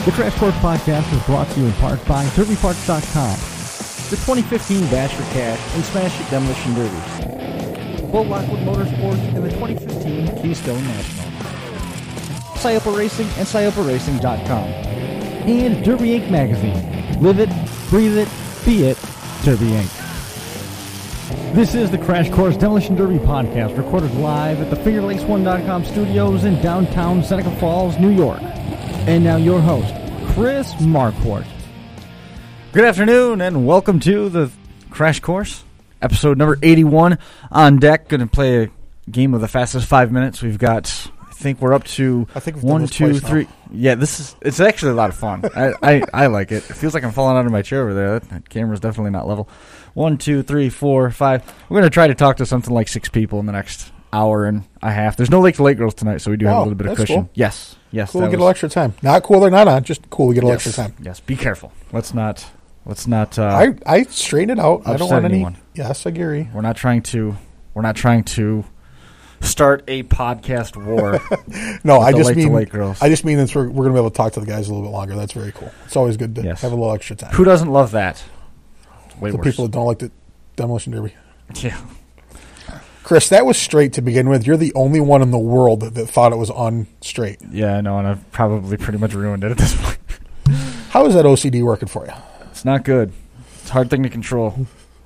The Crash Course Podcast is brought to you in part by DerbyParts.com, the 2015 Bash for Cash and Smash It Demolition Derby, Bull Lockwood Motorsports, and the 2015 Keystone National, Syopa Racing and SyopaRacing.com, and Derby Inc. Magazine. Live it, breathe it, be it, Derby Inc. This is the Crash Course Demolition Derby Podcast, recorded live at the FingerLakes1.com studios in downtown Seneca Falls, New York. And now your host, Chris Marquardt. Good afternoon and welcome to the Crash Course, episode number 81 on deck. Going to play a game of the fastest 5 minutes. We've got, I think we're up to we've 1, 2, 3. Yeah, it's actually a lot of fun. I like it. It feels like I'm falling out of my chair over there. That camera's definitely not level. 1, 2, 3, 4, 5. We're going to try to talk to something like 6 people in the next hour and a half. There's no Lake to Lake girls tonight, so we do have a little bit of cushion. Cool. Yes. Cool, we get a little extra time. Not cool they're not on, just cool we get a little extra time. Yes, be careful. Let's not I straighten it out. I don't want anyone. Yes, I agree. We're not trying to start a podcast war. No, I just mean that we're going to be able to talk to the guys a little bit longer. That's very cool. It's always good to have a little extra time. Who doesn't love that? It's way the worse. People that don't like the Demolition Derby. Yeah. Chris, that was straight to begin with. You're the only one in the world that thought it was unstraight. Yeah, I know, and I've probably pretty much ruined it at this point. How is that OCD working for you? It's not good. It's a hard thing to control.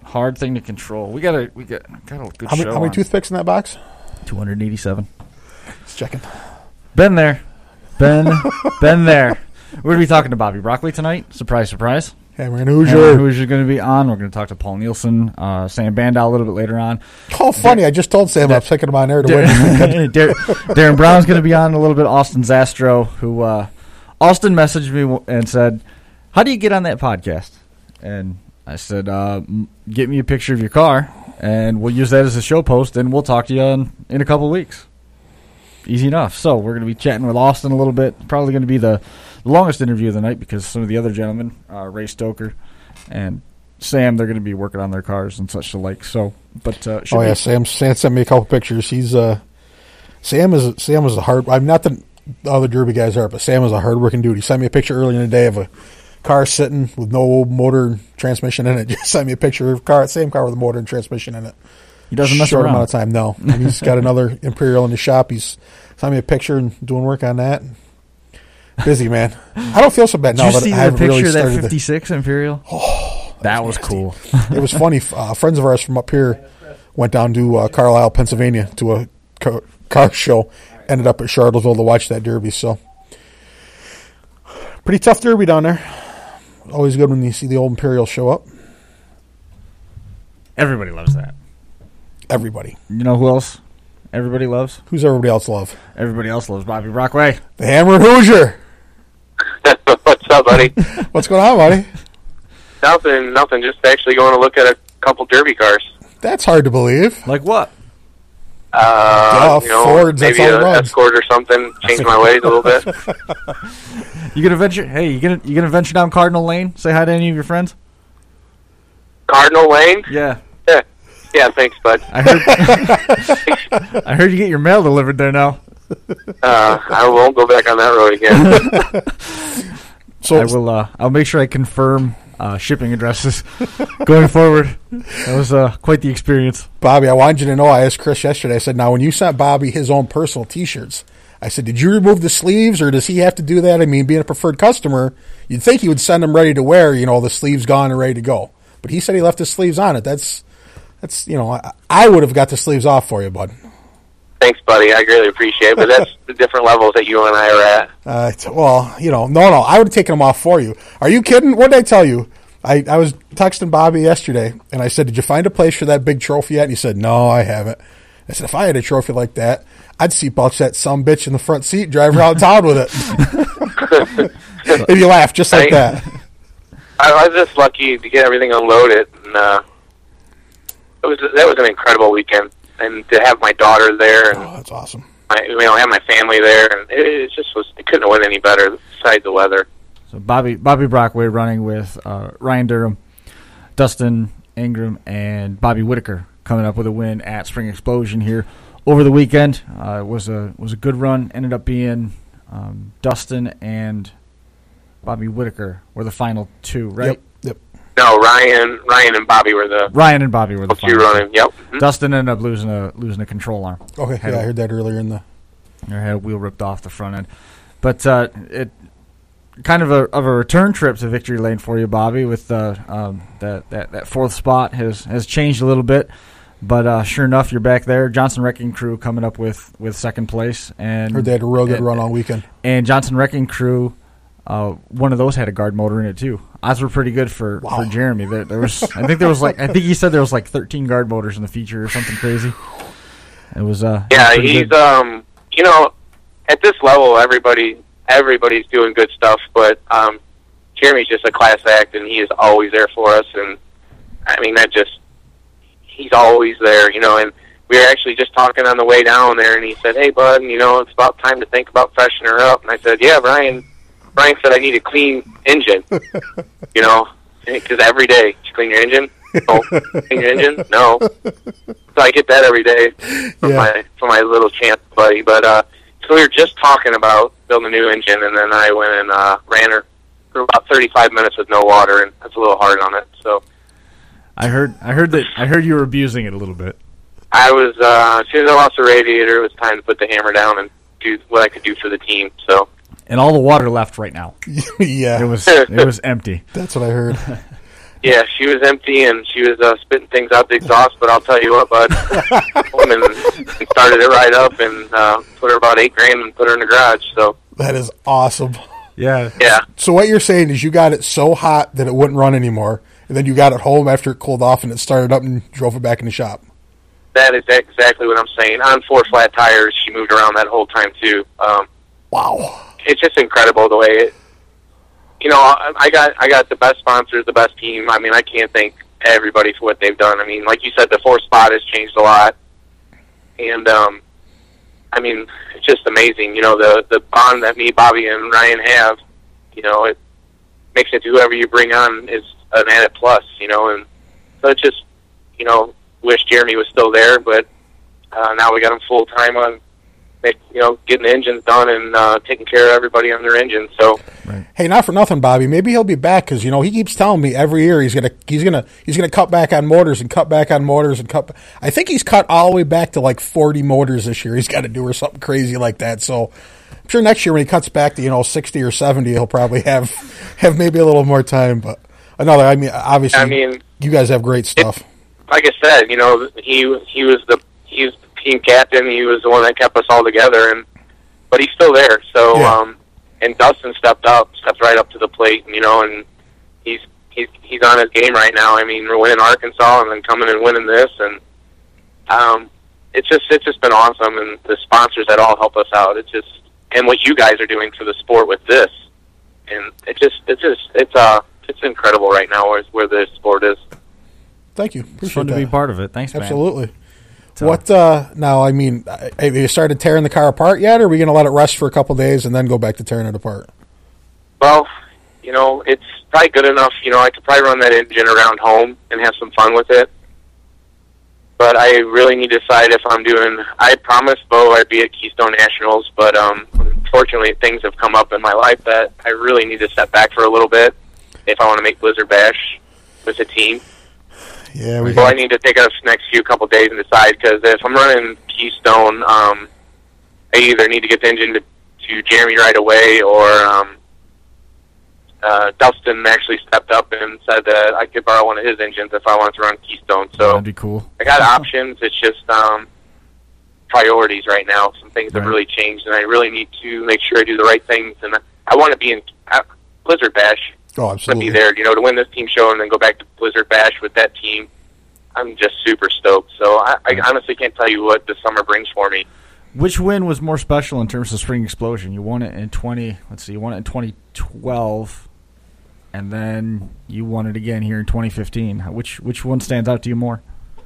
We got a good show. How many toothpicks in that box? 287. Just checking. Been there. Been there. We're going to be talking to Bobby Brockway tonight. Surprise, surprise. Cameron Hoosier. Hoosier's going to be on. We're going to talk to Paul Nielsen, Sam Bandow a little bit later on. Oh, funny. I just told Sam I was picking him on there to win. Darren Brown's going to be on a little bit. Austin Zastro, who Austin messaged me and said, "How do you get on that podcast?" And I said, "Get me a picture of your car, and we'll use that as a show post, and we'll talk to you in a couple of weeks." Easy enough. So we're going to be chatting with Austin a little bit. Probably going to be the longest interview of the night because some of the other gentlemen, Ray Stoker and Sam, they're going to be working on their cars and such alike. So, but Sam sent me a couple pictures. He's Sam is a hard. I'm not the other Derby guys are, but Sam is a hardworking dude. He sent me a picture earlier in the day of a car sitting with no motor and transmission in it. Just sent me a picture of same car with a motor and transmission in it. He doesn't mess short around. Amount of time, no. And he's got another Imperial in the shop. He's sent me a picture and doing work on that. Busy, man. I don't feel so bad now. Did you see the picture of that 56 Imperial? Oh, that was cool. It was funny. Friends of ours from up here went down to Carlisle, Pennsylvania to a car show. Ended up at Charlottesville to watch that Derby. So, pretty tough Derby down there. Always good when you see the old Imperial show up. Everybody loves that. Everybody. You know who else everybody loves? Who's everybody else love? Everybody else loves Bobby Brockway. The Hammer Hoosier. What's up, buddy? What's going on, buddy? Nothing. Just actually going to look at a couple Derby cars. That's hard to believe. Like what? Fords, maybe an Escort or something. Change my ways a little bit. You gonna venture? Hey, you gonna venture down Cardinal Lane? Say hi to any of your friends. Cardinal Lane? Yeah. Yeah, thanks, bud. I heard you get your mail delivered there now. I won't go back on that road again. So I'll make sure I confirm shipping addresses going forward. That was quite the experience. Bobby, I wanted you to know, I asked Chris yesterday, I said, now when you sent Bobby his own personal T-shirts, I said, did you remove the sleeves or does he have to do that? I mean, being a preferred customer, you'd think he would send them ready to wear, the sleeves gone and ready to go. But he said he left his sleeves on it. That's I would have got the sleeves off for you, bud. Thanks, buddy. I really appreciate it, but that's the different levels that you and I are at. No, I would have taken them off for you. Are you kidding? What did I tell you? I was texting Bobby yesterday, and I said, did you find a place for that big trophy yet? And he said, no, I haven't. I said, if I had a trophy like that, I'd seatbelt that some bitch in the front seat and drive around town with it. And you laughed just like that. I was just lucky to get everything unloaded, and that was an incredible weekend. And to have my daughter there, and that's awesome. Have my family there, and it just was. It couldn't have went any better besides the weather. So Bobby Brockway running with Ryan Durham, Dustin Ingram, and Bobby Whitaker coming up with a win at Spring Explosion here over the weekend. It was a good run. Ended up being Dustin and Bobby Whitaker were the final two, right? Yep. No, Ryan and Bobby were the Ryan and Bobby were the two final running. Yep. Mhm. Dustin ended up losing a control arm. Okay, I heard that earlier in the. Or had a wheel ripped off the front end. But it kind of a return trip to victory lane for you, Bobby. With that fourth spot has changed a little bit, but sure enough, you're back there. Johnson Wrecking Crew coming up with second place, and Heard they had a real good run all weekend. And Johnson Wrecking Crew, one of those had a guard motor in it too. Odds were pretty good for Jeremy. There was, I think he said there was like 13 guard motors in the feature or something crazy. It was he's good. You know, at this level, everybody's doing good stuff, but Jeremy's just a class act, and he is always there for us. And I mean, he's always there, you know. And we were actually just talking on the way down there, and he said, "Hey, bud, you know, it's about time to think about freshening her up." And I said, "Yeah, Brian said I need a clean engine, you know, because every day, did you clean your engine? No. Clean your engine? No." So I get that every day from my little champ buddy. But so we were just talking about building a new engine, and then I went and ran her for about 35 minutes with no water, and that's a little hard on it. So I heard you were abusing it a little bit. I was as soon as I lost the radiator, it was time to put the hammer down and do what I could do for the team. So. And all the water left right now. Yeah, it was empty. That's what I heard. Yeah, she was empty, and she was spitting things out the exhaust, but I'll tell you what, bud, and started it right up and put her about $8,000 and put her in the garage. So that is awesome. Yeah. So what you're saying is you got it so hot that it wouldn't run anymore, and then you got it home after it cooled off, and it started up and drove it back in the shop. That is exactly what I'm saying. On 4 flat tires, she moved around that whole time, too. Wow. It's just incredible the way it... You know, I got the best sponsors, the best team. I mean, I can't thank everybody for what they've done. I mean, like you said, the 4th spot has changed a lot. And, I mean, it's just amazing. You know, the bond that me, Bobby, and Ryan have, you know, it makes it whoever you bring on is an added plus, you know. And so it's just, you know, wish Jeremy was still there, but now we got him full-time on, you know, getting the engines done and taking care of everybody on their engines. So, right. Hey, not for nothing, Bobby. Maybe he'll be back because you know he keeps telling me every year he's gonna cut back on motors and cut back on motors and cut. I think he's cut all the way back to like 40 motors this year. He's got to do or something crazy like that. So, I'm sure next year when he cuts back to 60 or 70, he'll probably have maybe a little more time. But another, I mean, obviously, you guys have great stuff. Like I said, you know, he was the team captain. He was the one that kept us all together, but he's still there. So, yeah. And Dustin stepped right up to the plate, you know, and he's on his game right now. I mean, we're winning Arkansas and then coming and winning this, and it's just been awesome. And the sponsors that all help us out. And what you guys are doing for the sport with this, and it's incredible right now where the sport is. Thank you. It's fun to be part of it. Thanks, man. Absolutely. What now? I mean, have you started tearing the car apart yet, or are we going to let it rest for a couple of days and then go back to tearing it apart? Well, you know, it's probably good enough. You know, I could probably run that engine around home and have some fun with it. But I really need to decide if I'm doing. I promised Bo I'd be at Keystone Nationals, but unfortunately, things have come up in my life that I really need to step back for a little bit if I want to make Blizzard Bash with the team. Yeah, I need to take us next couple days and decide, because if I'm running Keystone, I either need to get the engine to Jeremy right away, or Dustin actually stepped up and said that I could borrow one of his engines if I wanted to run Keystone. So that'd be cool. I got options. It's just priorities right now. Some things have really changed, and I really need to make sure I do the right things. And I want to be in Blizzard Bash. Oh, absolutely. To be there, to win this team show and then go back to Blizzard Bash with that team. I'm just super stoked. So I honestly can't tell you what the summer brings for me. Which win was more special in terms of Spring Explosion? You won it in 2012, and then you won it again here in 2015. Which one stands out to you more?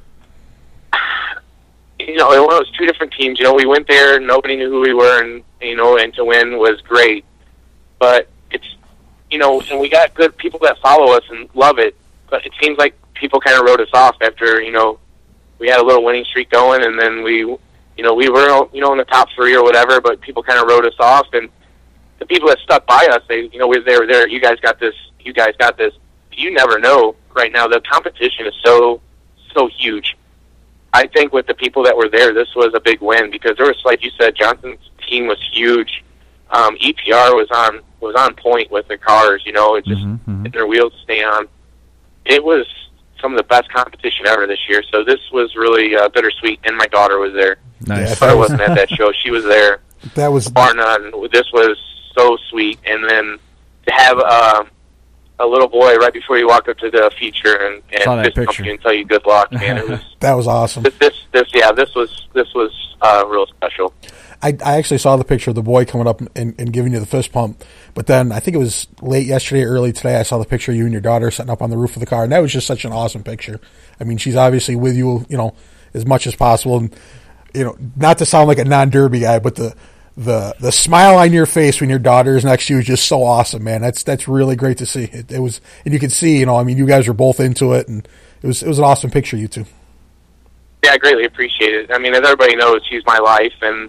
It was 2 different teams. We went there, nobody knew who we were, and and to win was great. But it's and we got good people that follow us and love it, but it seems like people kind of wrote us off after, we had a little winning streak going, and then we were, in the top 3 or whatever, but people kind of wrote us off, and the people that stuck by us, they were there. You guys got this. You guys got this. You never know. Right now, the competition is so huge. I think with the people that were there, this was a big win because there was, like you said, Johnson's team was huge. EPR was on point with the cars. It just their wheels stay on. It was some of the best competition ever this year. So this was really bittersweet, and my daughter was there. Nice. But I wasn't at that show. She was there. That was Bar none. This was so sweet, and then to have a little boy right before you walk up to the feature and fist bump you and tell you good luck, man. It was that was awesome. This was real special. I actually saw the picture of the boy coming up and giving you the fist pump, but then I think it was late yesterday, early today, I saw the picture of you and your daughter sitting up on the roof of the car, and that was just such an awesome picture. I mean, she's obviously with you, as much as possible, and not to sound like a non-derby guy, but the smile on your face when your daughter is next to you is just so awesome, man. That's really great to see. It was, and you could see, you guys were both into it, and it was an awesome picture, you two. Yeah, I greatly appreciate it. I mean, as everybody knows, she's my life, and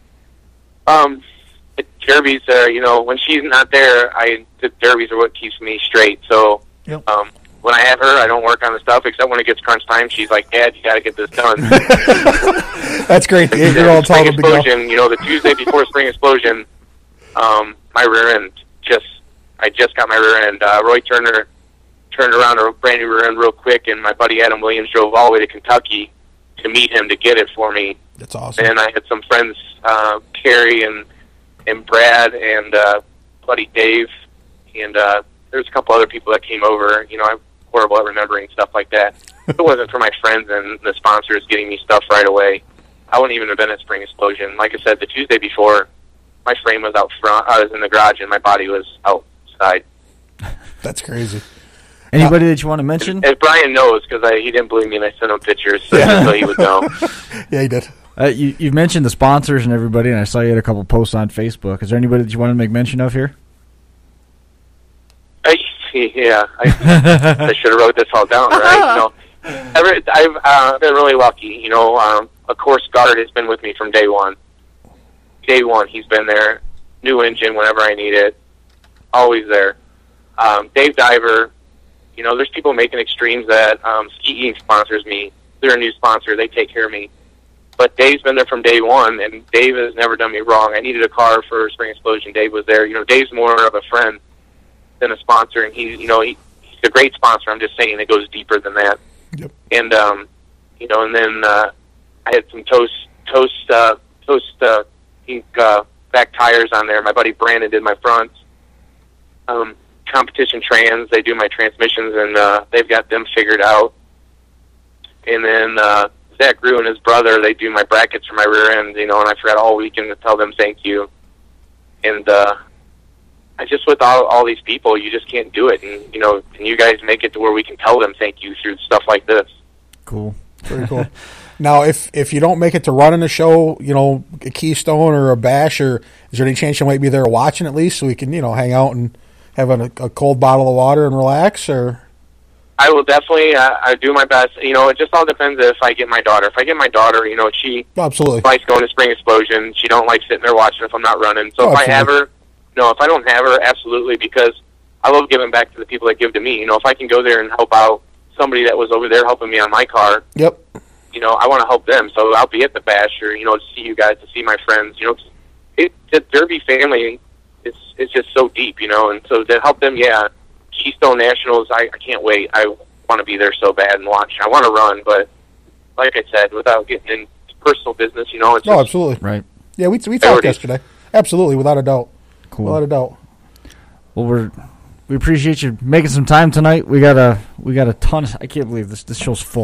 derbies are, when she's not there, the derbies are what keeps me straight. So, yep. When I have her, I don't work on the stuff, except when it gets crunch time. She's like, Dad, you got to get this done. That's great. The 8-year-old told him to go. The Tuesday before Spring Explosion, my rear end I just got my rear end. Roy Turner turned around a brand new rear end real quick, and my buddy Adam Williams drove all the way to Kentucky to meet him to get it for me. That's awesome. And I had some friends, Carrie and Brad and buddy Dave, and there's a couple other people that came over. I'm horrible at remembering stuff like that. If it wasn't for my friends and the sponsors getting me stuff right away, I wouldn't even have been at Spring Explosion. Like I said, the Tuesday before, my frame was out front. I was in the garage, and my body was outside. That's crazy. Anybody that you want to mention? As Brian knows, because he didn't believe me, and I sent him pictures, so he would know. Yeah, he did. You've mentioned the sponsors and everybody, and I saw you had a couple posts on Facebook. Is there anybody that you want to make mention of here? Yeah, I should have wrote this all down, right? I've been really lucky. Of course, Goddard has been with me from day one. Day one, he's been there. New engine whenever I need it. Always there. Dave Diver. There's people making extremes that Ski Eating sponsors me. They're a new sponsor. They take care of me. But Dave's been there from day one, and Dave has never done me wrong. I needed a car for Spring Explosion. Dave was there. Dave's more of a friend than a sponsor, and he's a great sponsor. I'm just saying it goes deeper than that. Yep. And and then I had some toast ink back tires on there. My buddy Brandon did my fronts. Competition Trans, they do my transmissions, and they've got them figured out. And then Zach Grew and his brother, they do my brackets for my rear end, and I forgot all weekend to tell them thank you. And I just, with all these people, you just can't do it. And, and you guys make it to where we can tell them thank you through stuff like this. Cool. Very cool. Now, if you don't make it to running a show, a Keystone or a Bash, or is there any chance you might be there watching at least so we can, hang out and have a cold bottle of water and relax? Or I will definitely I do my best. It just all depends if I get my daughter. If I get my daughter, she absolutely likes going to Spring Explosion. She don't like sitting there watching if I'm not running. So if absolutely. I have her, if I don't have her, absolutely, because I love giving back to the people that give to me. If I can go there and help out somebody that was over there helping me on my car, yep. I want to help them. So I'll be at the Bash or, to see you guys, to see my friends. The Derby family is just so deep, and so to help them, yeah. Keystone Nationals, I can't wait. I want to be there so bad and watch. I want to run, but like I said, without getting into personal business, it's just, absolutely. Right. Yeah, we talked yesterday. Absolutely, without a doubt. Cool. Without a doubt. Well, we appreciate you making some time tonight. We got a ton. I can't believe this show's full.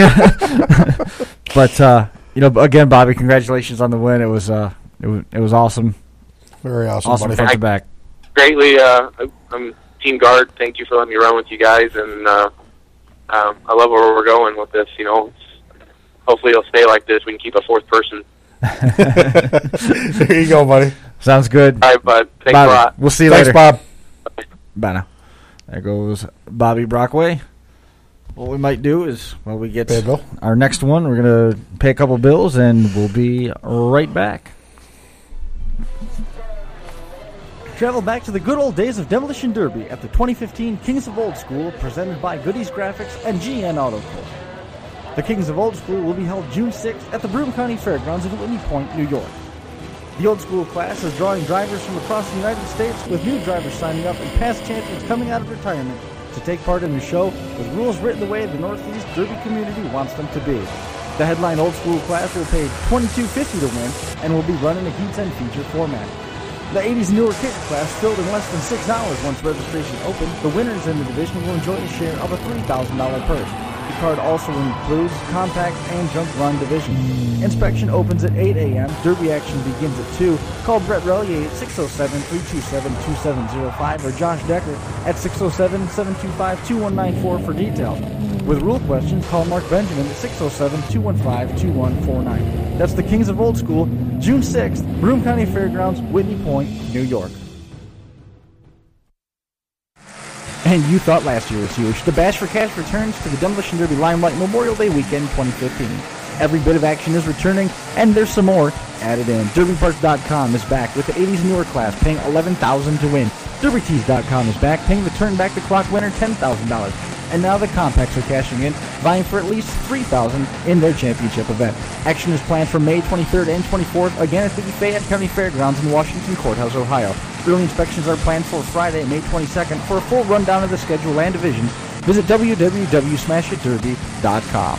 But again, Bobby, congratulations on the win. It was awesome. Very awesome. Awesome buddy. front to back. Greatly, I'm Team Guard. Thank you for letting me run with you guys, and I love where we're going with this. Hopefully it'll stay like this. We can keep a fourth person. There you go, buddy. Sounds good. All right, bud. Thanks Bobby, a lot. We'll see you Thanks, later. Bob. Bye now. There goes Bobby Brockway. What we might do is, while we get Pay a bill. our next one, we're going to pay a couple bills, and we'll be right back. Travel back to the good old days of Demolition Derby at the 2015 Kings of Old School, presented by Goodies Graphics and GN Auto Corp. The Kings of Old School will be held June 6th at the Broome County Fairgrounds in Whitney Point, New York. The Old School class is drawing drivers from across the United States, with new drivers signing up and past champions coming out of retirement to take part in the show with rules written the way the Northeast Derby community wants them to be. The headline Old School class will pay $22.50 to win and will be run in a heats and feature format. The 80s newer kids class filled in less than $6 once registration opened. The winners in the division will enjoy a share of a $3,000 purse. The card also includes compact and junk run divisions. Inspection opens at 8 a.m. Derby action begins at 2. Call Brett Relier at 607-327-2705 or Josh Decker at 607-725-2194 for details. With rule questions, call Mark Benjamin at 607-215-2149. That's the Kings of Old School, June 6th, Broome County Fairgrounds, Whitney Point, New York. And you thought last year was huge. The Bash for Cash returns to the Demolition Derby Limelight Memorial Day weekend 2015. Every bit of action is returning, and there's some more added in. DerbyParts.com is back with the 80s newer class, paying $11,000 to win. DerbyTees.com is back, paying the turn back the clock winner $10,000. And now the Compacts are cashing in, vying for at least $3,000 in their championship event. Action is planned for May 23rd and 24th, again at the Fayette County Fairgrounds in Washington Courthouse, Ohio. Early inspections are planned for Friday, May 22nd. For a full rundown of the schedule and divisions, visit www.smashitderby.com.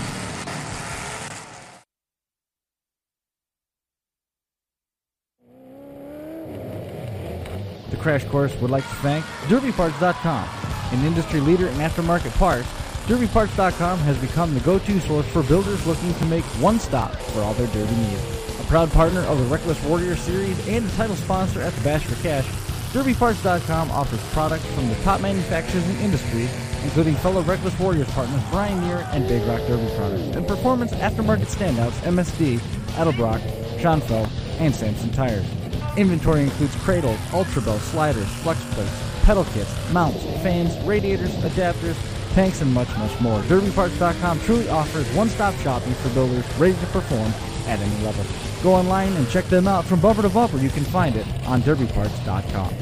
The Crash Course would like to thank DerbyParts.com, an industry leader in aftermarket parts. DerbyParts.com has become the go-to source for builders looking to make one stop for all their derby needs. A proud partner of the Reckless Warrior Series and a title sponsor at the Bash for Cash, DerbyParts.com offers products from the top manufacturers in the industry, including fellow Reckless Warriors partners Brian Muir and Big Rock Derby products, and performance aftermarket standouts MSD, Edelbrock, Schonfeld, and Samson Tires. Inventory includes cradles, Ultra Bell, sliders, flex plates, pedal kits, mounts, fans, radiators, adapters, tanks, and much, much more. DerbyParts.com truly offers one-stop shopping for builders ready to perform at any level. Go online and check them out. From bumper to bumper, you can find it on DerbyParts.com.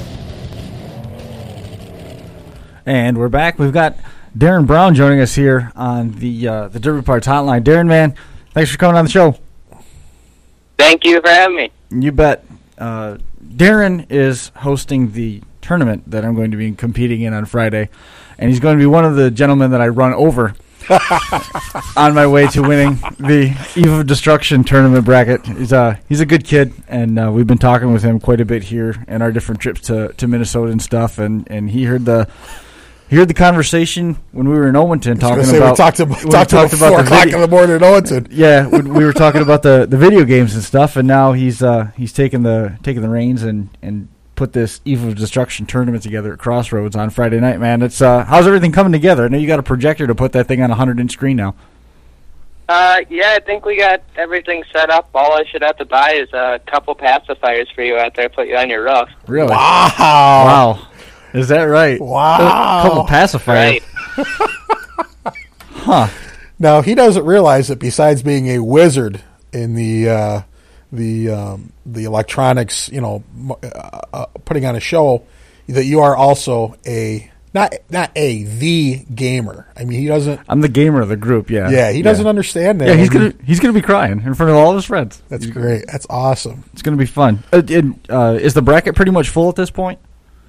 And we're back. We've got Darren Brown joining us here on the Derby Parts Hotline. Darren, man, thanks for coming on the show. Thank you for having me. You bet. Darren is hosting the tournament that I'm going to be competing in on Friday, and he's going to be one of the gentlemen that I run over on my way to winning the Eve of Destruction tournament bracket. He's a good kid, and we've been talking with him quite a bit here in our different trips to Minnesota and stuff, and he heard the conversation when we were in Owington talking about. We talked about 4 o'clock in the morning in Owington. Yeah, we were talking about the video games and stuff, and now he's taking the reins and put this Eve of Destruction tournament together at Crossroads on Friday night. Man, it's how's everything coming together? I know you got a projector to put that thing on a 100-inch screen now. Yeah, I think we got everything set up. All I should have to buy is a couple pacifiers for you out there, put you on your roof. Really? Wow. Is that right? Wow. A couple pacifiers. Right. Huh. Now, he doesn't realize that besides being a wizard in the electronics, putting on a show, that you are also the gamer. I mean, he doesn't. I'm the gamer of the group. Yeah. Yeah, he doesn't understand that. Yeah, he's gonna be crying in front of all of his friends. That's great. That's awesome. It's gonna be fun. Is the bracket pretty much full at this point?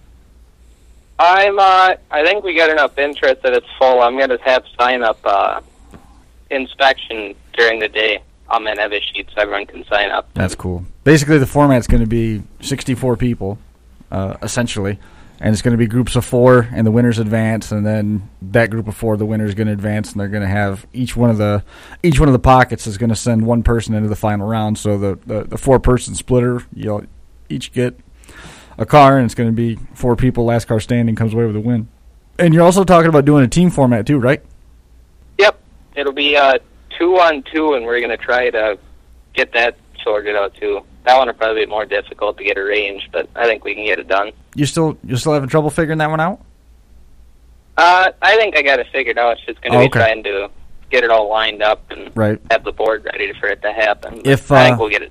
I think we got enough interest that it's full. I'm gonna have sign up inspection during the day. I'm gonna have a sheet so everyone can sign up. That's cool. Basically, the format's going to be 64 people, essentially, and it's going to be groups of 4, and the winners advance, and then that group of 4, the winner is going to advance, and they're going to have each one of the pockets is going to send one person into the final round. So the 4-person splitter, you'll each get a car, and it's going to be 4 people. Last car standing comes away with a win. And you're also talking about doing a team format too, right? Yep, it'll be 2-on-2, and we're going to try to get that sorted out too. That one will probably be more difficult to get arranged, but I think we can get it done. You're still having trouble figuring that one out? I think I got it figured out. It's just going to be trying to get it all lined up and have the board ready for it to happen. I think we'll get it done.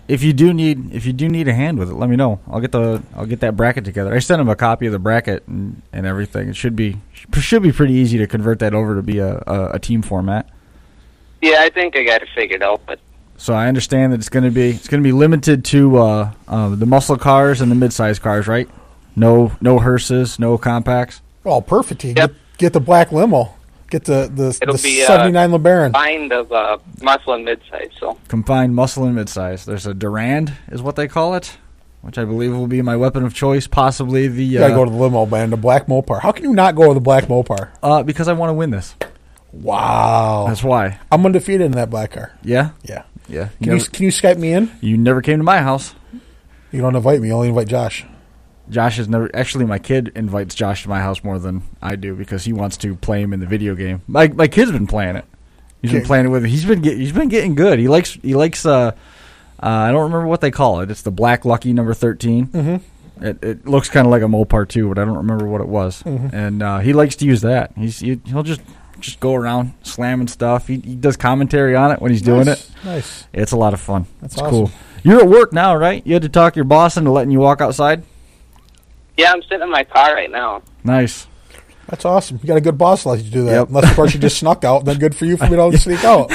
if you do need a hand with it, let me know. I'll get that bracket together. I sent him a copy of the bracket and everything. It should be pretty easy to convert that over to be a team format. Yeah, I think I got it figured out. But so I understand that it's going to be limited to the muscle cars and the mid-size cars, right? No hearses, no compacts. Oh, perfect. Yep. Get the black limo. Get the it'll be 79 LeBaron. Combined of muscle and midsize. So Combined muscle and midsize. There's a Durand, is what they call it, which I believe will be my weapon of choice. Possibly the. You gotta go to the limo, man. The black Mopar. How can you not go with the black Mopar? Because I want to win this. Wow. That's why. I'm undefeated in that black car. Yeah. Yeah. Yeah. Can you Skype me in? You never came to my house. You don't invite me. You only invite Josh. Josh has never. Actually, my kid invites Josh to my house more than I do because he wants to play him in the video game. My kid's been playing it. He's been playing it with. He's been getting good. He likes. I don't remember what they call it. It's the Black Lucky number 13. Mm-hmm. It looks kind of like a Mopar too, but I don't remember what it was. Mm-hmm. And he likes to use that. He'll just go around slamming stuff. He does commentary on it when he's doing it. Nice. It's a lot of fun. That's it's awesome. Cool. You're at work now, right? You had to talk your boss into letting you walk outside? yeah, I'm sitting in my car right now. Nice. That's awesome. You got a good boss that lets you do that. Yep. Unless, of course, you just snuck out. Then good for you for me to sneak out.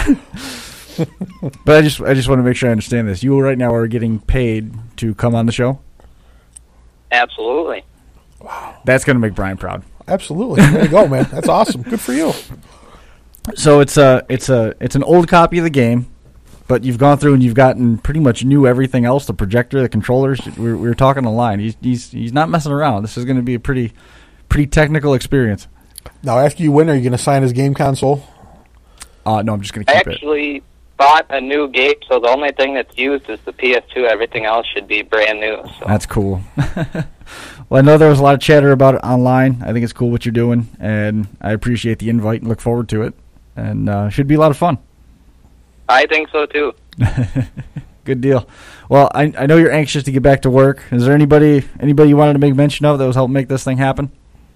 But I just want to make sure I understand this. You right now are getting paid to come on the show? Absolutely. That's going to make Brian proud. Absolutely. There you go, man. That's awesome. Good for you. So it's an old copy of the game, but you've gone through and you've gotten pretty much new everything else, the projector, the controllers. We were talking online. He's not messing around. This is going to be a pretty technical experience. Now, after you win, are you going to sign his game console? No, I'm just going to I keep it. actually bought a new gate, so the only thing that's used is the PS2. Everything else should be brand new. So. That's cool. Well, I know there was a lot of chatter about it online. I think it's cool what you're doing, and I appreciate the invite and look forward to it. And should be a lot of fun. I think so too. Good deal. Well, I know you're anxious to get back to work. Is there anybody you wanted to make mention of that was helping make this thing happen?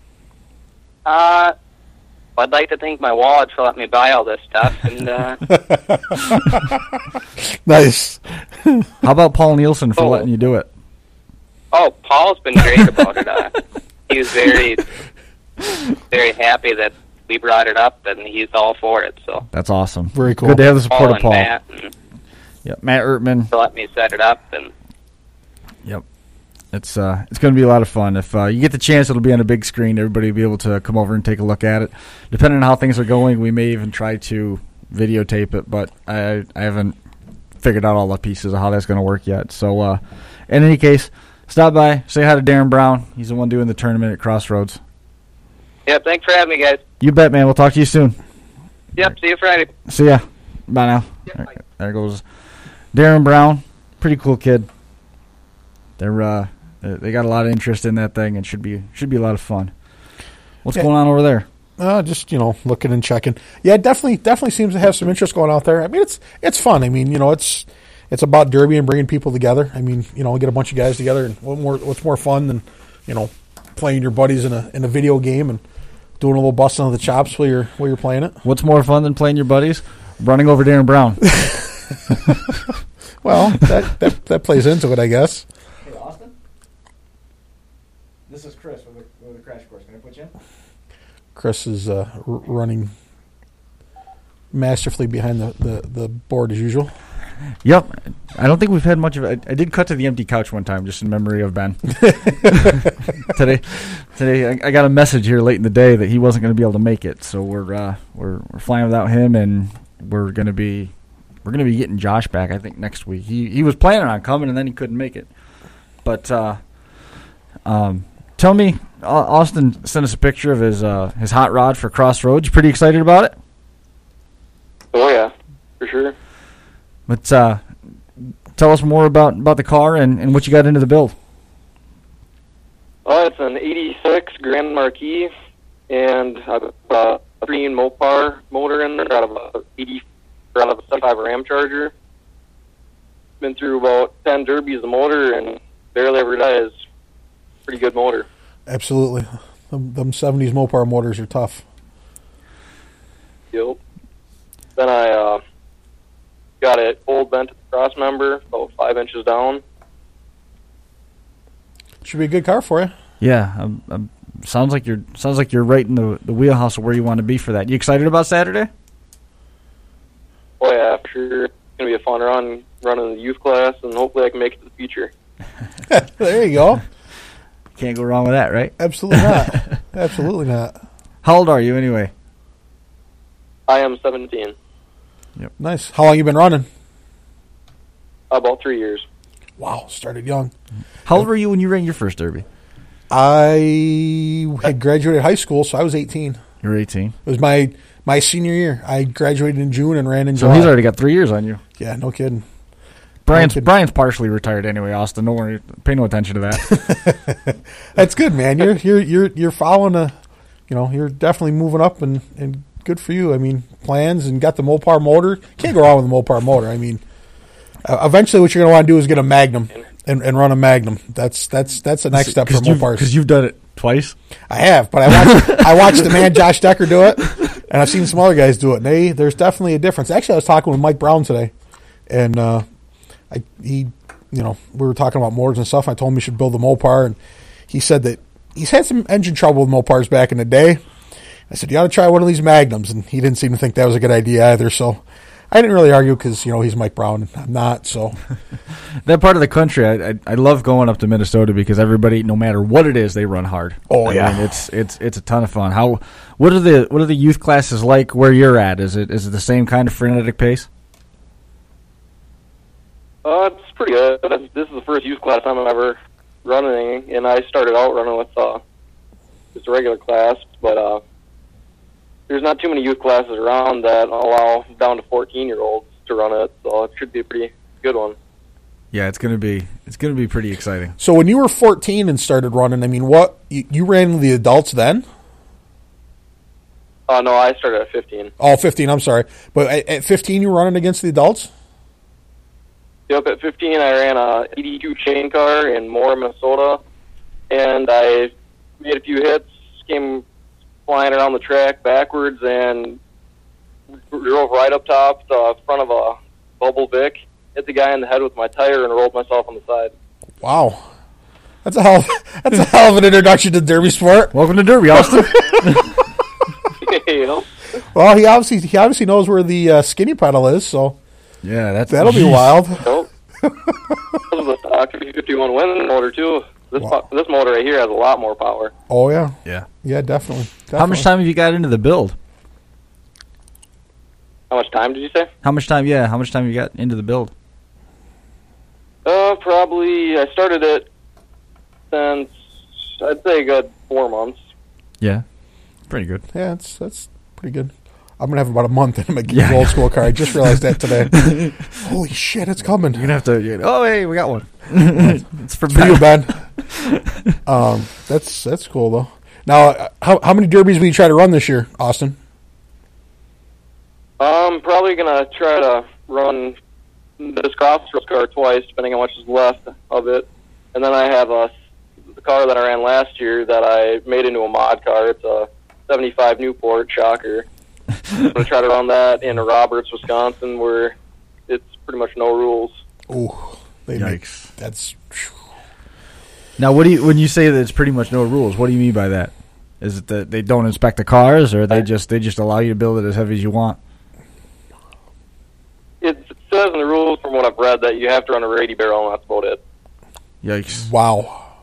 I'd like to thank my wallet for letting me buy all this stuff. And Nice. How about Paul Nielsen for letting you do it? oh, Paul's been great about it. He was very, very happy that we brought it up, and he's all for it. So That's awesome. Very cool. Good to have the support of and Paul. Matt, and Yep, Matt Ertman. to let me set it up, and Yep. It's going to be a lot of fun. If you get the chance, it'll be on a big screen. Everybody will be able to come over and take a look at it. Depending on how things are going, we may even try to videotape it, but I haven't figured out all the pieces of how that's going to work yet. So, in any case, stop by, say hi to Darren Brown. He's the one doing the tournament at Crossroads. yeah, thanks for having me, guys. You bet, man. We'll talk to you soon. Yep, see you Friday. See ya. Bye now. Yep, There, bye. there goes Darren Brown. Pretty cool kid. They got a lot of interest in that thing and should be a lot of fun. What's going on over there? Just looking and checking. Yeah, definitely seems to have some interest going out there. I mean, it's fun. I mean, it's about Derby and bringing people together. I mean, get a bunch of guys together, and what's more fun than playing your buddies in a video game and doing a little busting of the chops while you're playing it. What's more fun than playing your buddies? Running over Darren Brown. Well, that plays into it, I guess. Hey, Austin? This is Chris with the Crash Course. Can I put you in? Chris is running masterfully behind the board as usual. Yep. I don't think we've had much of it. I did cut to the empty couch one time just in memory of Ben. Today I got a message here late in the day that he wasn't going to be able to make it. So we're flying without him, and we're going to be getting Josh back, I think, next week. He was planning on coming, and then he couldn't make it. But tell me, Austin sent us a picture of his hot rod for Crossroads. You pretty excited about it? Oh yeah, for sure. But tell us more about the car and what you got into the build. It's an '86 Grand Marquis, and I've got a 3-in Mopar motor in there out of a 75 Ram Charger. Been through about 10 derbies of the motor, and barely ever dies. Pretty good motor. Absolutely. Them 70s Mopar motors are tough. Yep. Then I got an old bent cross member about 5 inches down. Should be a good car for you. Yeah, sounds like you're right in the wheelhouse of where you want to be for that. You excited about Saturday? Oh yeah, for sure. It's gonna be a fun run, running the youth class, and hopefully I can make it to the feature. There you go. Can't go wrong with that, right? Absolutely not. Absolutely not. How old are you anyway? I am 17. Nice. How long you been running? About 3 years. Wow, started young. How old were you when you ran your first Derby? I had graduated high school, so I was 18. You were 18. It was my senior year. I graduated in June and ran in So July. he's already got 3 years on you. Yeah, no kidding. Brian's partially retired anyway, Austin. Don't worry. Pay no attention to that. That's good, man. You're following you're definitely moving up and good for you. I mean, plans and got the Mopar motor. Can't go wrong with the Mopar motor. I mean, eventually what you're going to want to do is get a Magnum and run a Magnum. That's the next step for Mopars. Because you've done it twice. I have, but I watched the man Josh Decker do it, and I've seen some other guys do it. And there's definitely a difference. Actually, I was talking with Mike Brown today, and we were talking about motors and stuff. I told him he should build a Mopar, and he said that he's had some engine trouble with Mopars back in the day. I said, you ought to try one of these Magnums, and he didn't seem to think that was a good idea either. So I didn't really argue because he's Mike Brown, and I'm not. So that part of the country, I love going up to Minnesota because everybody, no matter what it is, they run hard. Oh, I yeah. mean, it's a ton of fun. What are the youth classes like where you're at? Is it the same kind of frenetic pace? It's pretty good. This is the first youth class I'm ever running, and I started out running with just a regular class, but there's not too many youth classes around that allow down to 14-year-olds to run it, so it should be a pretty good one. Yeah, it's gonna be pretty exciting. So when you were 14 and started running, I mean, what you ran the adults then? No, I started at 15. Oh, 15, I'm sorry. But at 15 you were running against the adults? Yep, at 15 I ran a 82 chain car in Moore, Minnesota, and I made a few hits, came flying around the track backwards, and drove right up top the front of a Bubble Vic, hit the guy in the head with my tire, and rolled myself on the side. Wow. That's a hell of an introduction to derby sport. Welcome to Derby, Austin. You know? Well, he obviously knows where the skinny pedal is, so Yeah, that'll be wild. Nope. This was a stock 351 Win motor, too. This motor right here has a lot more power. Oh, yeah. Yeah. Definitely. How much time have you got into the build? How much time did you say? How much time you got into the build? Probably, I started it since, I'd say a good 4 months. Yeah. Pretty good. Yeah, that's pretty good. I'm going to have about a month in my old school car. I just realized that today. Holy shit, it's coming. You're going to have to, oh, hey, we got one. It's for For you, Ben. That's cool, though. Now, how many derbies will you try to run this year, Austin? I'm probably going to try to run this Crossroads car twice, depending on how much is left of it. And then I have the car that I ran last year that I made into a mod car. It's a 75 Newport Shocker. I'm going to try to run that in Roberts, Wisconsin, where it's pretty much no rules. Oh, Yikes. That's... Now, when you say that it's pretty much no rules, what do you mean by that? Is it that they don't inspect the cars, or they just allow you to build it as heavy as you want? It says in the rules, from what I've read, that you have to run a 80 barrel, and that's about it. Yikes. Wow.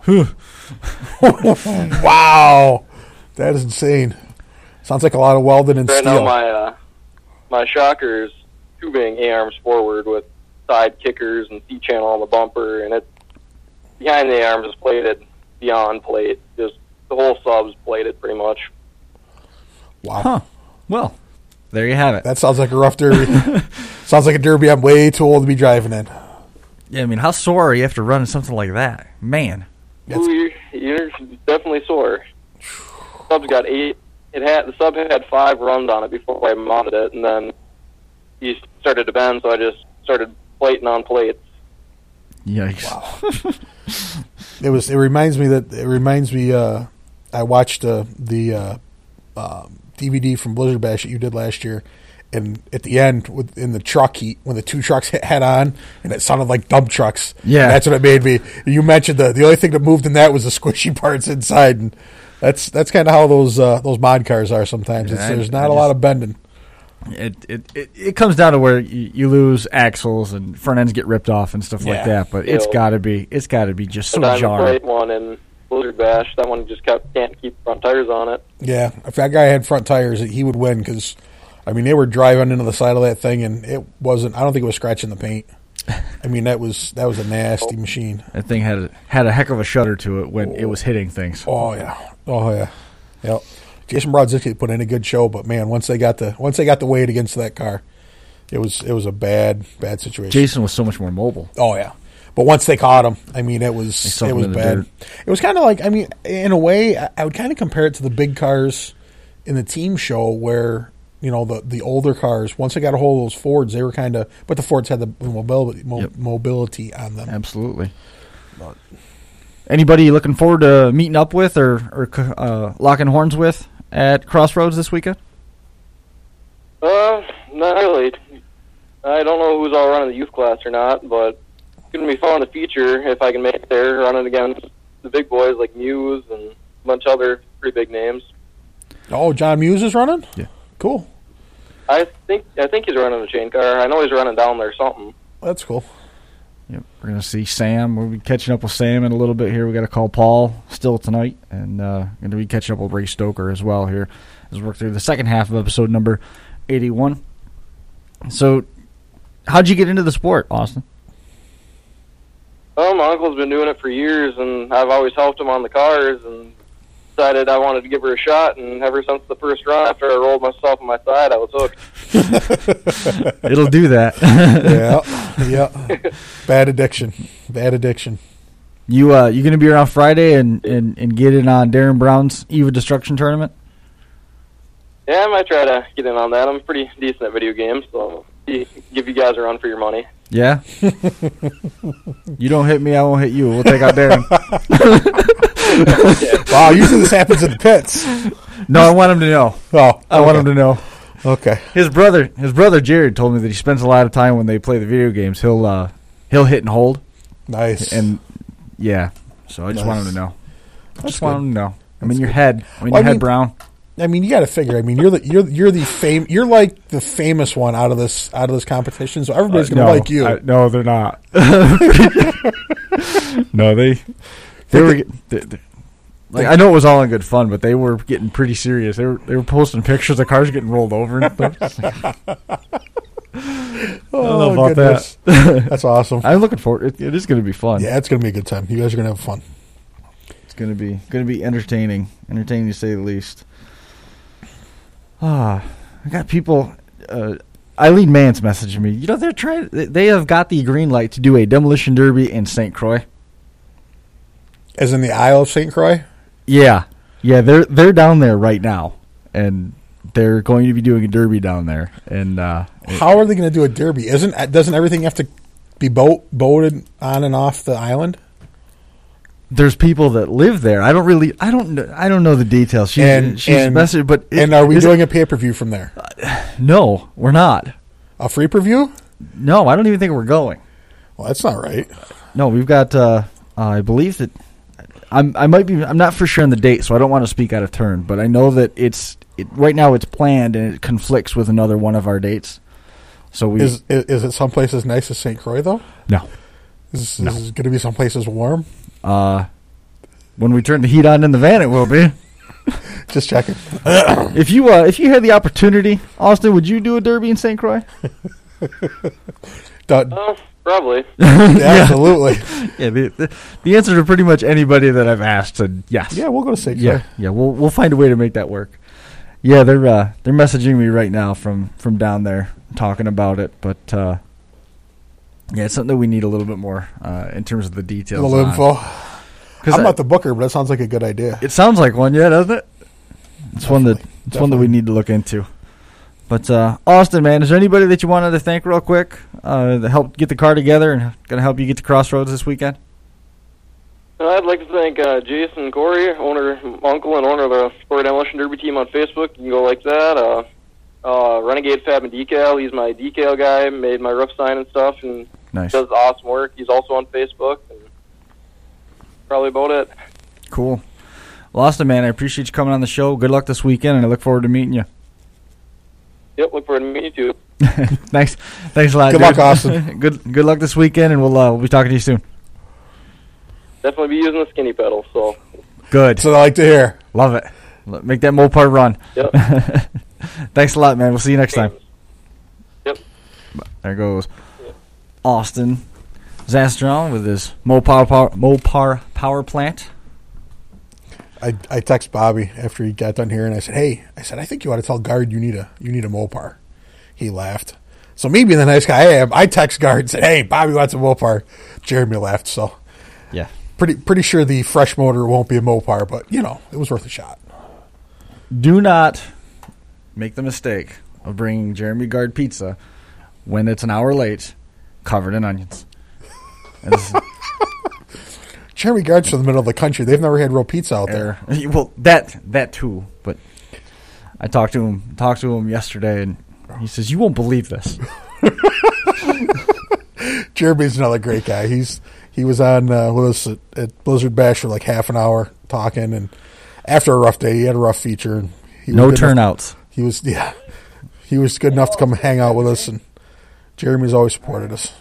Wow. That is insane. Sounds like a lot of welding and Right steel. now, my Shocker is tubing A-arms forward with side kickers and C-channel on the bumper, and behind the arms is plated beyond plate. Just the whole sub's plated pretty much. Wow. Huh. Well, there you have it. That sounds like a rough derby. Sounds like a derby I'm way too old to be driving in. Yeah, I mean, how sore are you after running something like that? Man. Ooh, you're definitely sore. Sub's got 8. The sub had 5 runs on it before I mounted it, and then he started to bend, so I just started plating on plates. Yikes. Wow. It reminds me. I watched the DVD from Blizzard Bash that you did last year, And at the end, in the truck heat, when the two trucks hit head on, and it sounded like dump trucks. Yeah. And that's what it made me. You mentioned the only thing that moved in that was the squishy parts inside, and that's kind of how those mod cars are sometimes. Yeah, There's not a lot of bending. It comes down to where you lose axles and front ends get ripped off and stuff like Yeah. that. But it's got to be just so The Diamond jarring. Plate one in Blizzard Bash, that one just can't keep front tires on it. Yeah, if that guy had front tires, he would win because, I mean, they were driving into the side of that thing, and it wasn't. I don't think it was scratching the paint. I mean, that was a nasty machine. That thing had a heck of a shudder to it when it was hitting things. Oh yeah. Yep. Jason Brodzinski put in a good show, but man, once they got the weight against that car, it was a bad situation. Jason was so much more mobile. Oh yeah, but once they caught him, I mean, it was sunk him in the bad. dirt. It was kind of like, I mean, in a way, I would kind of compare it to the big cars in the team show where, you know, the older cars, once they got a hold of those Fords, they were kind of, but the Fords had the mobility on them. Absolutely. Anybody you looking forward to meeting up with or locking horns with at Crossroads this weekend? Not really. I don't know who's all running the youth class or not, but it's going to be fun in the future if I can make it there, running against the big boys like Muse and a bunch of other pretty big names. Oh, John Muse is running? Yeah. Cool. I think he's running a chain car. I know he's running down there something. That's cool. Yep, we're going to see Sam. We'll be catching up with Sam in a little bit here. We got to call Paul still tonight, and going to be catching up with Ray Stoker as well here as we work through the second half of episode number 81. So, how'd you get into the sport, Austin? Well, my uncle's been doing it for years, and I've always helped him on the cars, and decided I wanted to give her a shot, and ever since the first run after I rolled myself on my side, I was hooked. It'll do that. Yeah. Bad addiction. You going to be around Friday and get in on Darren Brown's Eva Destruction tournament? Yeah, I might try to get in on that. I'm pretty decent at video games, so give you guys a run for your money. Yeah? You don't hit me, I won't hit you. We'll take out Darren. Wow, usually this happens in the pits. No, I want him to know. Oh, I want him to know. Okay. His brother Jared told me that he spends a lot of time when they play the video games. He'll hit and hold. Nice. And yeah, so I just want him to know. Want him to know. I'm in your head. Brown. I mean, you got to figure. I mean, you're like the famous one out of this competition. So everybody's going to like you. No, they're not. No, they were. Like, I know it was all in good fun, but they were getting pretty serious. They were posting pictures of cars getting rolled over and stuff. I don't know about goodness. that. That's awesome. I'm looking forward. It is going to be fun. Yeah, it's going to be a good time. You guys are going to have fun. It's going to be entertaining to say the least. I got people. Eileen Mance messaging me. You know, they have got the green light to do a demolition derby in St. Croix. As in the Isle of St. Croix? Yeah, they're down there right now, and they're going to be doing a derby down there. And how are they going to do a derby? Doesn't everything have to be boated on and off the island? There's people that live there. I don't know the details. She's messaging, but are we doing a pay-per-view from there? No, we're not. A free preview? No, I don't even think we're going. Well, that's not right. No, we've got. I believe that I'm not for sure on the date, so I don't want to speak out of turn. But I know that right now it's planned and it conflicts with another one of our dates. So is it someplace as nice as St. Croix though? No. Is going to be someplace as warm? When we turn the heat on in the van, it will be. Just checking. If you had the opportunity, Austin, would you do a derby in St. Croix? Probably. Absolutely. Yeah, the answer to pretty much anybody that I've asked said yes. Yeah, we'll go to St. Croix. Yeah, we'll find a way to make that work. Yeah, they're messaging me right now from down there talking about it, but yeah, it's something that we need a little bit more in terms of the details. A little info. I'm not the booker, but that sounds like a good idea. It sounds like one, yeah, doesn't it? It's one that we need to look into. But Austin, man, is there anybody that you wanted to thank real quick that helped get the car together and going to help you get to Crossroads this weekend? I'd like to thank Jason Corey, uncle and owner of the Corey Demolition Derby team on Facebook. You can go like that. Renegade Fab and Decal. He's my decal guy. Made my roof sign and stuff, and Nice. does awesome work. He's also on Facebook. And probably about it. Cool. Well, Austin, man, I appreciate you coming on the show. Good luck this weekend, and I look forward to meeting you. Yep, look forward to meeting you too. Thanks a lot. Good dude. luck, Austin. Good luck this weekend, and we'll be talking to you soon. Definitely be using the skinny pedal. So Good. That's what I like to hear. Love it. Make that Mopar run. yep. Thanks a lot, man. We'll see you next time. Yep. There goes Austin Zastron with his Mopar power plant. I text Bobby after he got done here, and I said, "Hey, I think you ought to tell Guard you need a Mopar." He laughed. So me being the nice guy I am, I text Guard and said, "Hey, Bobby wants a Mopar." Jeremy laughed. So Yeah. pretty sure the fresh motor won't be a Mopar, but it was worth a shot. Do not make the mistake of bringing Jeremy Guard pizza when it's an hour late, covered in onions. Jeremy Guard's from the middle of the country. They've never had real pizza out there. Well, that too. But I talked to him yesterday, and he says, "You won't believe this." Jeremy's another great guy. He was on with us at Blizzard Bash for like half an hour talking, and after a rough day, he had a rough feature. And he No was good turnouts. he was good enough to come hang out with us, and Jeremy's always supported us.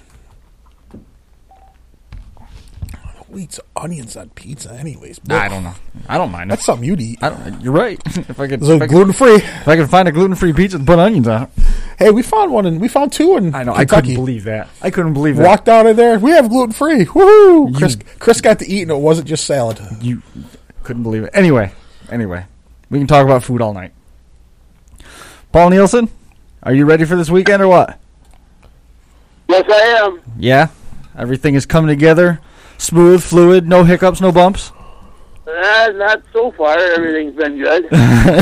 Who eats onions on pizza, anyways? Nah, I don't know. I don't mind it. That's something you'd eat. You're right. If I could, So gluten free. if I could find a gluten-free pizza and put onions on it. Hey, we found one, and we found two in I know. I Kentucky. couldn't believe that. I couldn't believe that. Walked out of there. We have gluten free. Woohoo! Chris got to eat, and it wasn't just salad. You couldn't believe it. Anyway, we can talk about food all night. Paul Nielsen, are you ready for this weekend or what? Yes, I am. Yeah? Everything is coming together. Smooth, fluid, no hiccups, no bumps? Not so far. Everything's been good.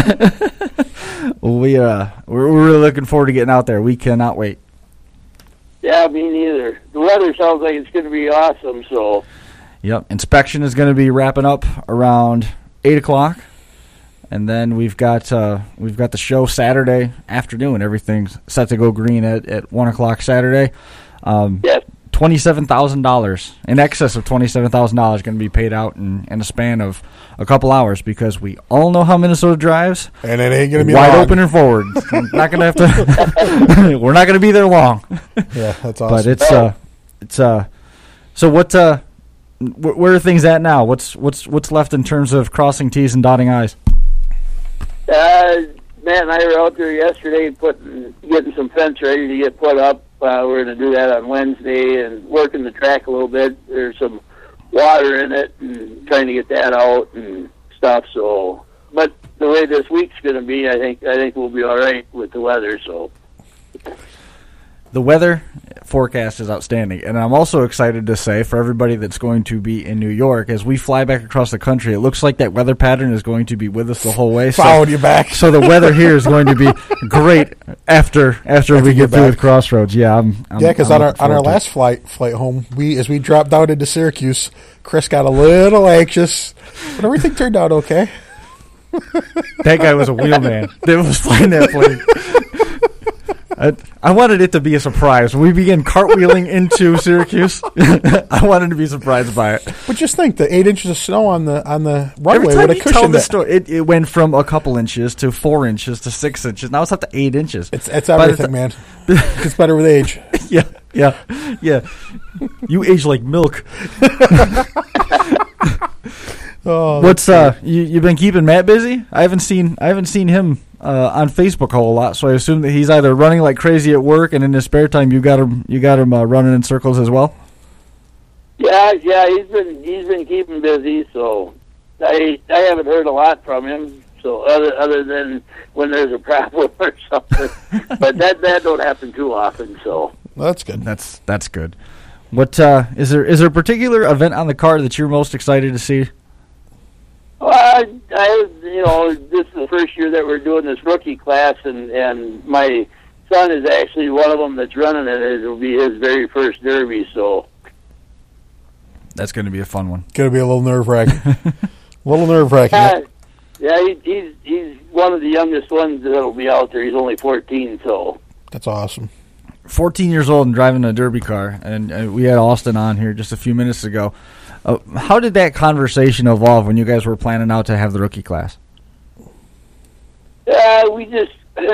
Well, we're really looking forward to getting out there. We cannot wait. Yeah, me neither. The weather sounds like it's going to be awesome, so. Yep. Inspection is going to be wrapping up around 8 o'clock. And then we've got the show Saturday afternoon. Everything's set to go green at 1 o'clock Saturday. Yes. $27,000, in excess of $27,000, going to be paid out in a span of a couple hours, because we all know how Minnesota drives. And it ain't going to be wide long. open and forward. We're not going to have to. We're not going to be there long. Yeah, that's awesome. But it's So what? Where are things at now? What's left in terms of crossing T's and dotting I's? Matt and I were out there yesterday getting some fence ready to get put up. We're going to do that on Wednesday and working the track a little bit. There's some water in it and trying to get that out and stuff. So, but the way this week's going to be, I think we'll be all right with the weather. So. The weather forecast is outstanding, and I'm also excited to say for everybody that's going to be in New York, as we fly back across the country, it looks like that weather pattern is going to be with us the whole way. Followed you back. So the weather here is going to be great after we get through with Crossroads. Yeah, because on our last flight home, as we dropped down into Syracuse, Chris got a little anxious, but everything turned out okay. That guy was a wheelman that was flying that plane. I wanted it to be a surprise. When we began cartwheeling into Syracuse, I wanted to be surprised by it. But just think, the 8 inches of snow on the runway Every time would have you tell cushioned the it. story, it went from a couple inches to 4 inches to 6 inches. Now it's up to 8 inches. It's everything, man. It gets better with age. Yeah. You age like milk. What's you've been keeping Matt busy? I haven't seen him on Facebook a whole lot, so I assume that he's either running like crazy at work, and in his spare time you got him running in circles as well. Yeah, he's been keeping busy, so I haven't heard a lot from him. So other than when there's a problem or something, but that don't happen too often. So Well, that's good. That's good. What is there a particular event on the card that you're most excited to see? Well, this is the first year that we're doing this rookie class, and my son is actually one of them that's running it. It'll be his very first derby, so. That's going to be a fun one. Going to be a little nerve-wracking. Yep. Yeah, he's one of the youngest ones that'll be out there. He's only 14, so. That's awesome. 14 years old and driving a derby car, and we had Austin on here just a few minutes ago. How did that conversation evolve when you guys were planning out to have the rookie class? We just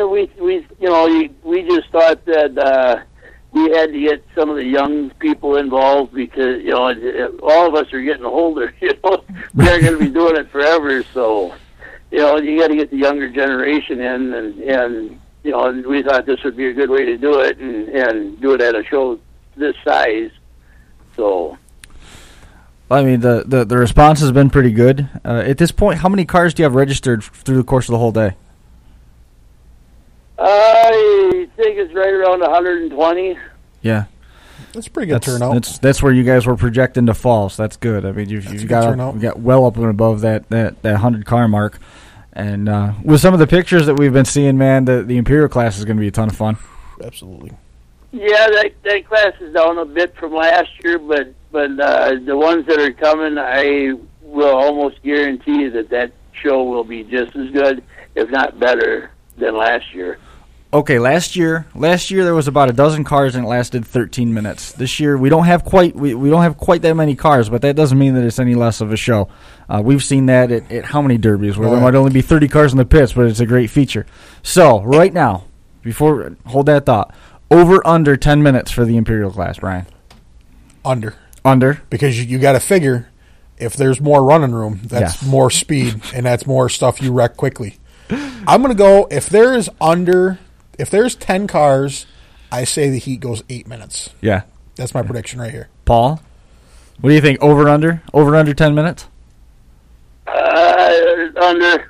thought that we had to get some of the young people involved because all of us are getting older. We aren't going to be doing it forever, so you got to get the younger generation in, and we thought this would be a good way to do it and do it at a show this size. So. I mean, the response has been pretty good. At this point, how many cars do you have registered through the course of the whole day? I think it's right around 120. Yeah. That's a pretty good turnout. That's where you guys were projecting to fall, so that's good. I mean, you've got well up and above that 100-car mark. And with some of the pictures that we've been seeing, man, the Imperial class is going to be a ton of fun. Absolutely. Yeah, that class is down a bit from last year, but the ones that are coming, I will almost guarantee that show will be just as good, if not better, than last year. Okay, last year there was about a dozen cars and it lasted 13 minutes. This year we don't have quite that many cars, but that doesn't mean that it's any less of a show. We've seen that at how many derbies where there might only be 30 cars in the pits, but it's a great feature. So right now, hold that thought. Over under 10 minutes for the Imperial class, Brian. Under. Because you got to figure if there's more running room, that's more speed and that's more stuff you wreck quickly. I'm going to go if there's 10 cars, I say the heat goes 8 minutes. Yeah. That's my prediction right here. Paul, what do you think? Over under 10 minutes? Under.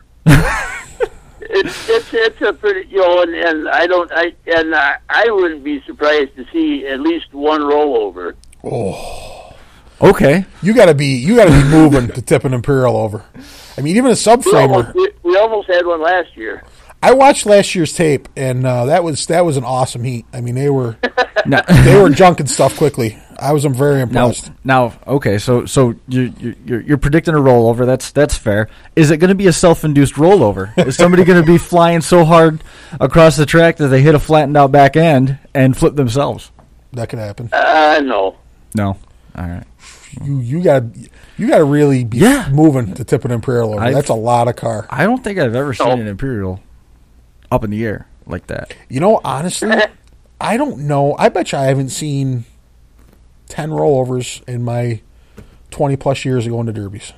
It's a pretty and I wouldn't be surprised to see at least one rollover. Oh. Okay. You gotta be moving to tip an Imperial over. I mean, even a subframer. We almost had one last year. I watched last year's tape, and that was an awesome heat. I mean, they were junking stuff quickly. I was very impressed. Now, okay, so you're predicting a rollover. That's fair. Is it going to be a self-induced rollover? Is somebody going to be flying so hard across the track that they hit a flattened out back end and flip themselves? That could happen. No. No. All right. You gotta really be moving to tip an Imperial over. That's a lot of car. I don't think I've ever seen an Imperial up in the air like that. Honestly, I don't know. I bet you I haven't seen 10 rollovers in my 20-plus years of going to derbies.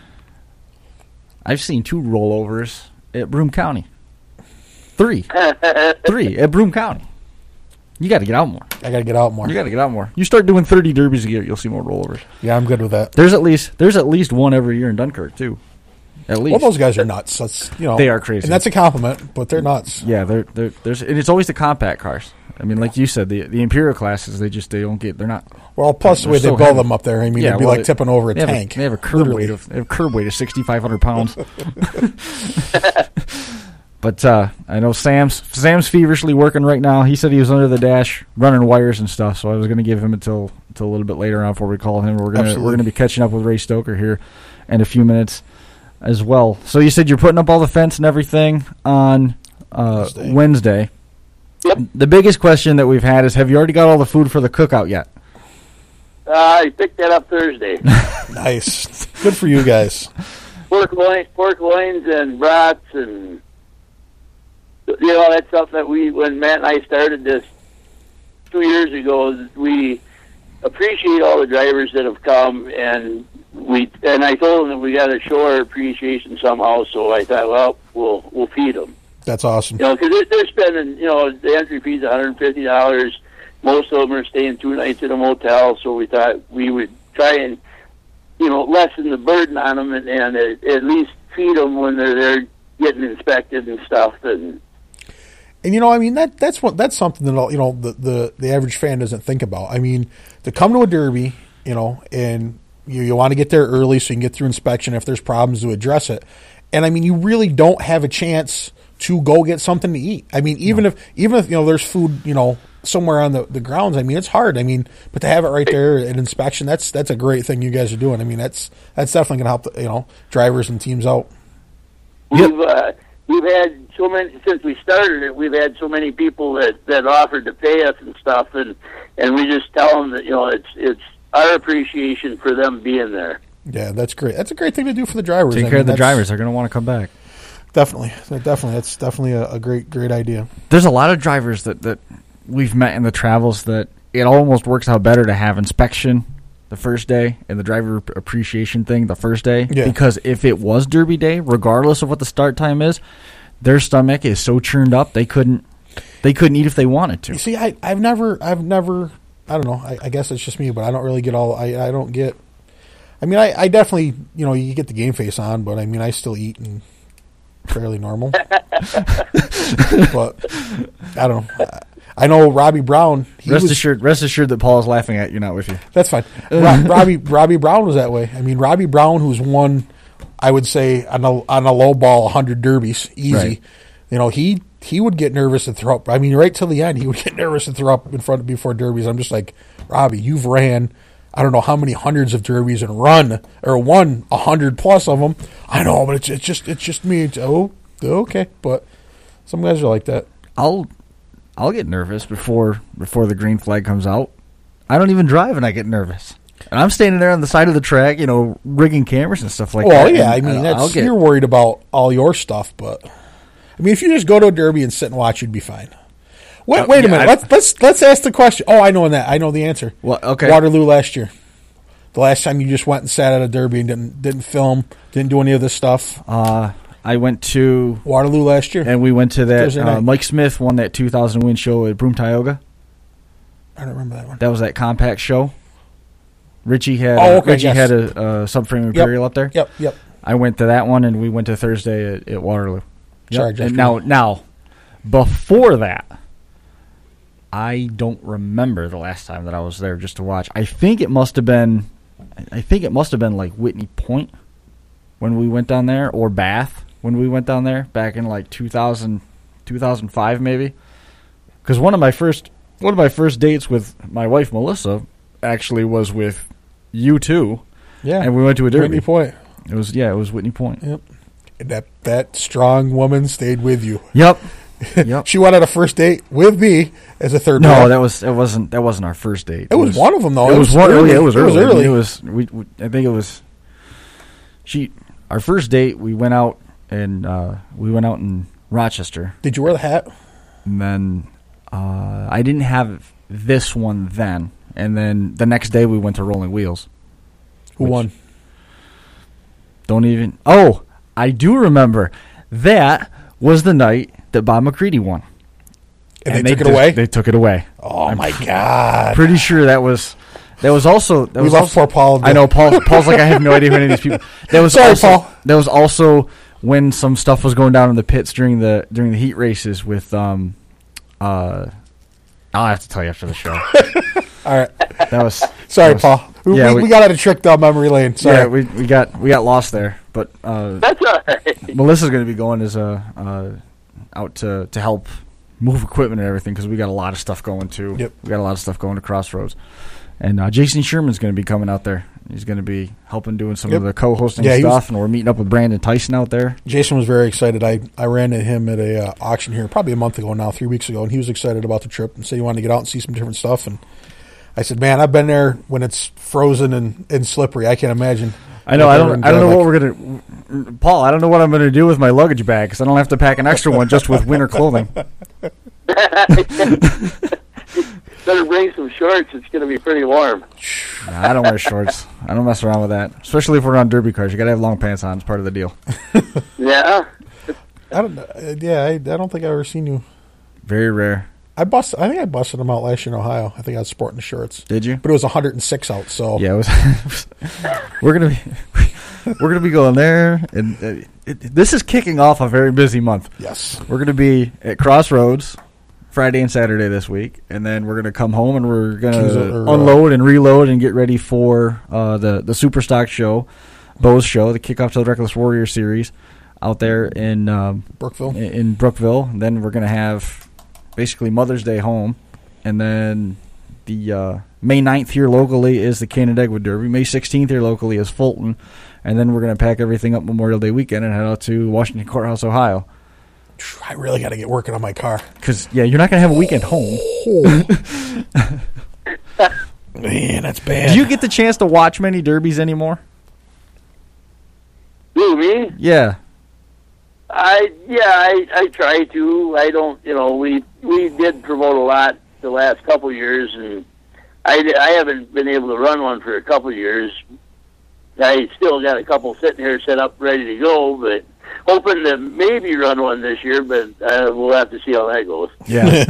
I've seen 2 rollovers at Broome County. 3 at Broome County. You got to get out more. I got to get out more. You got to get out more. You start doing 30 derbies a year, you'll see more rollovers. Yeah, I'm good with that. There's at least one every year in Dunkirk too. At least. Well, those guys are nuts. That's they are crazy, and that's a compliment. But they're nuts. Yeah, there's and it's always the compact cars. I mean, like you said, the Imperial classes they're not. Well, plus the way they build them up there, I mean, it'd be like tipping over a tank. They have a curb weight of 6,500 pounds. But I know Sam's feverishly working right now. He said he was under the dash running wires and stuff, so I was going to give him until a little bit later on before we call him. We're going to be catching up with Ray Stoker here in a few minutes as well. So you said you're putting up all the fence and everything on Wednesday. Yep. The biggest question that we've had is, have you already got all the food for the cookout yet? I picked that up Thursday. Nice. Good for you guys. Pork loins and brats and... that's stuff that when Matt and I started this 2 years ago, we appreciate all the drivers that have come, and I told them that we got to show our appreciation somehow. So I thought, well, we'll feed them. That's awesome. Because they're spending, the entry fee's $150. Most of them are staying 2 nights at a motel. So we thought we would try and lessen the burden on them and at least feed them when they're there getting inspected and stuff. And I mean that's something that the average fan doesn't think about. I mean, to come to a derby, and you want to get there early so you can get through inspection if there's problems to address it. And I mean, you really don't have a chance to go get something to eat. I mean, even if there's food somewhere on the grounds. I mean, it's hard. I mean, but to have it right there at inspection, that's a great thing you guys are doing. I mean, that's definitely going to help drivers and teams out. We've had so many since we started it. We've had so many people that offered to pay us and stuff, and we just tell them that it's our appreciation for them being there. Yeah, that's great. That's a great thing to do for the drivers. Take care of the drivers. They're going to want to come back. Definitely. That's definitely a great idea. There's a lot of drivers that we've met in the travels that it almost works out better to have inspection the first day and the driver appreciation thing the first day. Yeah. Because if it was Derby Day, regardless of what the start time is, their stomach is so churned up they couldn't eat if they wanted to. You see, I've never I don't know, I guess it's just me, but I don't really get I don't get, I mean, I definitely, you get the game face on, but I mean, I still eat and fairly normal. But I don't know. I know Robbie Brown. Rest assured that Paul is laughing at you, not with you. That's fine. Robbie Brown was that way. I mean, Robbie Brown, who's won, I would say, on a low ball 100 derbies, easy. Right. He would get nervous and throw up. I mean, right till the end, he would get nervous and throw up before derbies. I'm just like, Robbie, you've ran I don't know how many hundreds of derbies and won 100 plus of them. I know, but it's just me. Okay, but some guys are like that. I'll get nervous before the green flag comes out. I don't even drive and I get nervous. And I'm standing there on the side of the track, rigging cameras and stuff like that. Well, yeah, I mean, you're worried about all your stuff, but I mean, if you just go to a derby and sit and watch, you'd be fine. Wait a minute. Let's ask the question. Oh, I know the answer. Well, okay. Waterloo last year. The last time you just went and sat at a derby and didn't film, didn't do any of this stuff. I went to Waterloo last year, and we went to that. Mike Smith won that 2000 win show at Broome Tioga. I don't remember that one. That was that compact show. Richie had had a subframe Imperial up there. Yep. I went to that one, and we went to Thursday at Waterloo. Sorry, and now, before that, I don't remember the last time that I was there just to watch. I think it must have been like Whitney Point when we went down there, or Bath when we went down there back in like 2005 maybe. Because one of my first dates with my wife Melissa actually was with you too. Yeah, and we went to a derby. Whitney Point. It was Whitney Point. Yep. That strong woman stayed with you. Yep. She went on a first date with me as a third. No, that wasn't our first date. It was one of them though. It was one. Early. It was early. It was early. I think it was. Our first date. We went out in Rochester. Did you wear the hat? And then I didn't have this one then. And then the next day we went to Rolling Wheels. Who won? Don't even. Oh, I do remember. That was the night that Bob McCready won. And they took it away? They took it away. Oh, my God. Pretty sure that was also... We love poor Paul. I know, Paul's like, I have no idea who any of these people... Paul. That was also when some stuff was going down in the pits during the heat races with... I'll have to tell you after the show. All right. That was... Sorry, Paul. We got out of trick down memory lane. Sorry. Yeah, we got lost there. But that's all right. Melissa's going to be going as out to help move equipment and everything because we got a lot of stuff going too. Yep. We got a lot of stuff going to Crossroads. And Jason Sherman's going to be coming out there. He's going to be helping doing some of the co-hosting stuff, and we're meeting up with Brandon Tyson out there. Jason was very excited. I ran into him at a auction here probably a month ago now, 3 weeks ago, and he was excited about the trip and said he wanted to get out and see some different stuff. And I said, man, I've been there when it's frozen and slippery. I can't imagine. I know. I don't know what we're gonna. Paul, I don't know what I'm gonna do with my luggage bag because I don't have to pack an extra one just with winter clothing. Better bring some shorts. It's gonna be pretty warm. Nah, I don't wear shorts. I don't mess around with that. Especially if we're on derby cars, you gotta have long pants on. It's part of the deal. Yeah. I don't think I've ever seen you. Very rare. I think I busted them out last year in Ohio. I think I was sporting the shorts. Did you? But it was 106 out. So yeah, it was. We're gonna be going there, and this is kicking off a very busy month. Yes, we're gonna be at Crossroads Friday and Saturday this week, and then we're gonna come home and we're gonna unload and reload and get ready for the Super Stock show, Bo's show, the kickoff to the Reckless Warrior series out there in Brookville. In Brookville, and then we're gonna have basically Mother's Day home, and then The May 9th here locally is the Canandaigua Derby. May 16th here locally is Fulton. And then we're going to pack everything up Memorial Day weekend and head out to Washington Courthouse, Ohio. I really got to get working on my car. Because, yeah, you're not going to have a weekend home. Man, that's bad. Do you get the chance to watch many derbies anymore? Who, me? Yeah. I try to. I don't, we did promote a lot the last couple years, and I haven't been able to run one for a couple years. I still got a couple sitting here set up ready to go, but hoping to maybe run one this year, but we'll have to see how that goes. Yeah.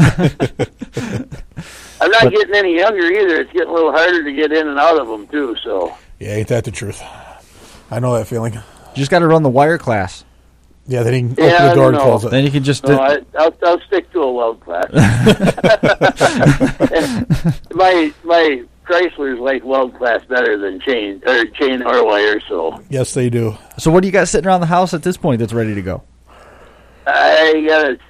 I'm not getting any younger either. It's getting a little harder to get in and out of them, too, so. Yeah, ain't that the truth? I know that feeling. You just got to run the wire class. Yeah, then you can open the door and close it. Then you can just... No, I'll stick to a weld class. my Chrysler's like weld class better than chain or wire, so. Yes, they do. So what do you got sitting around the house at this point that's ready to go? I got a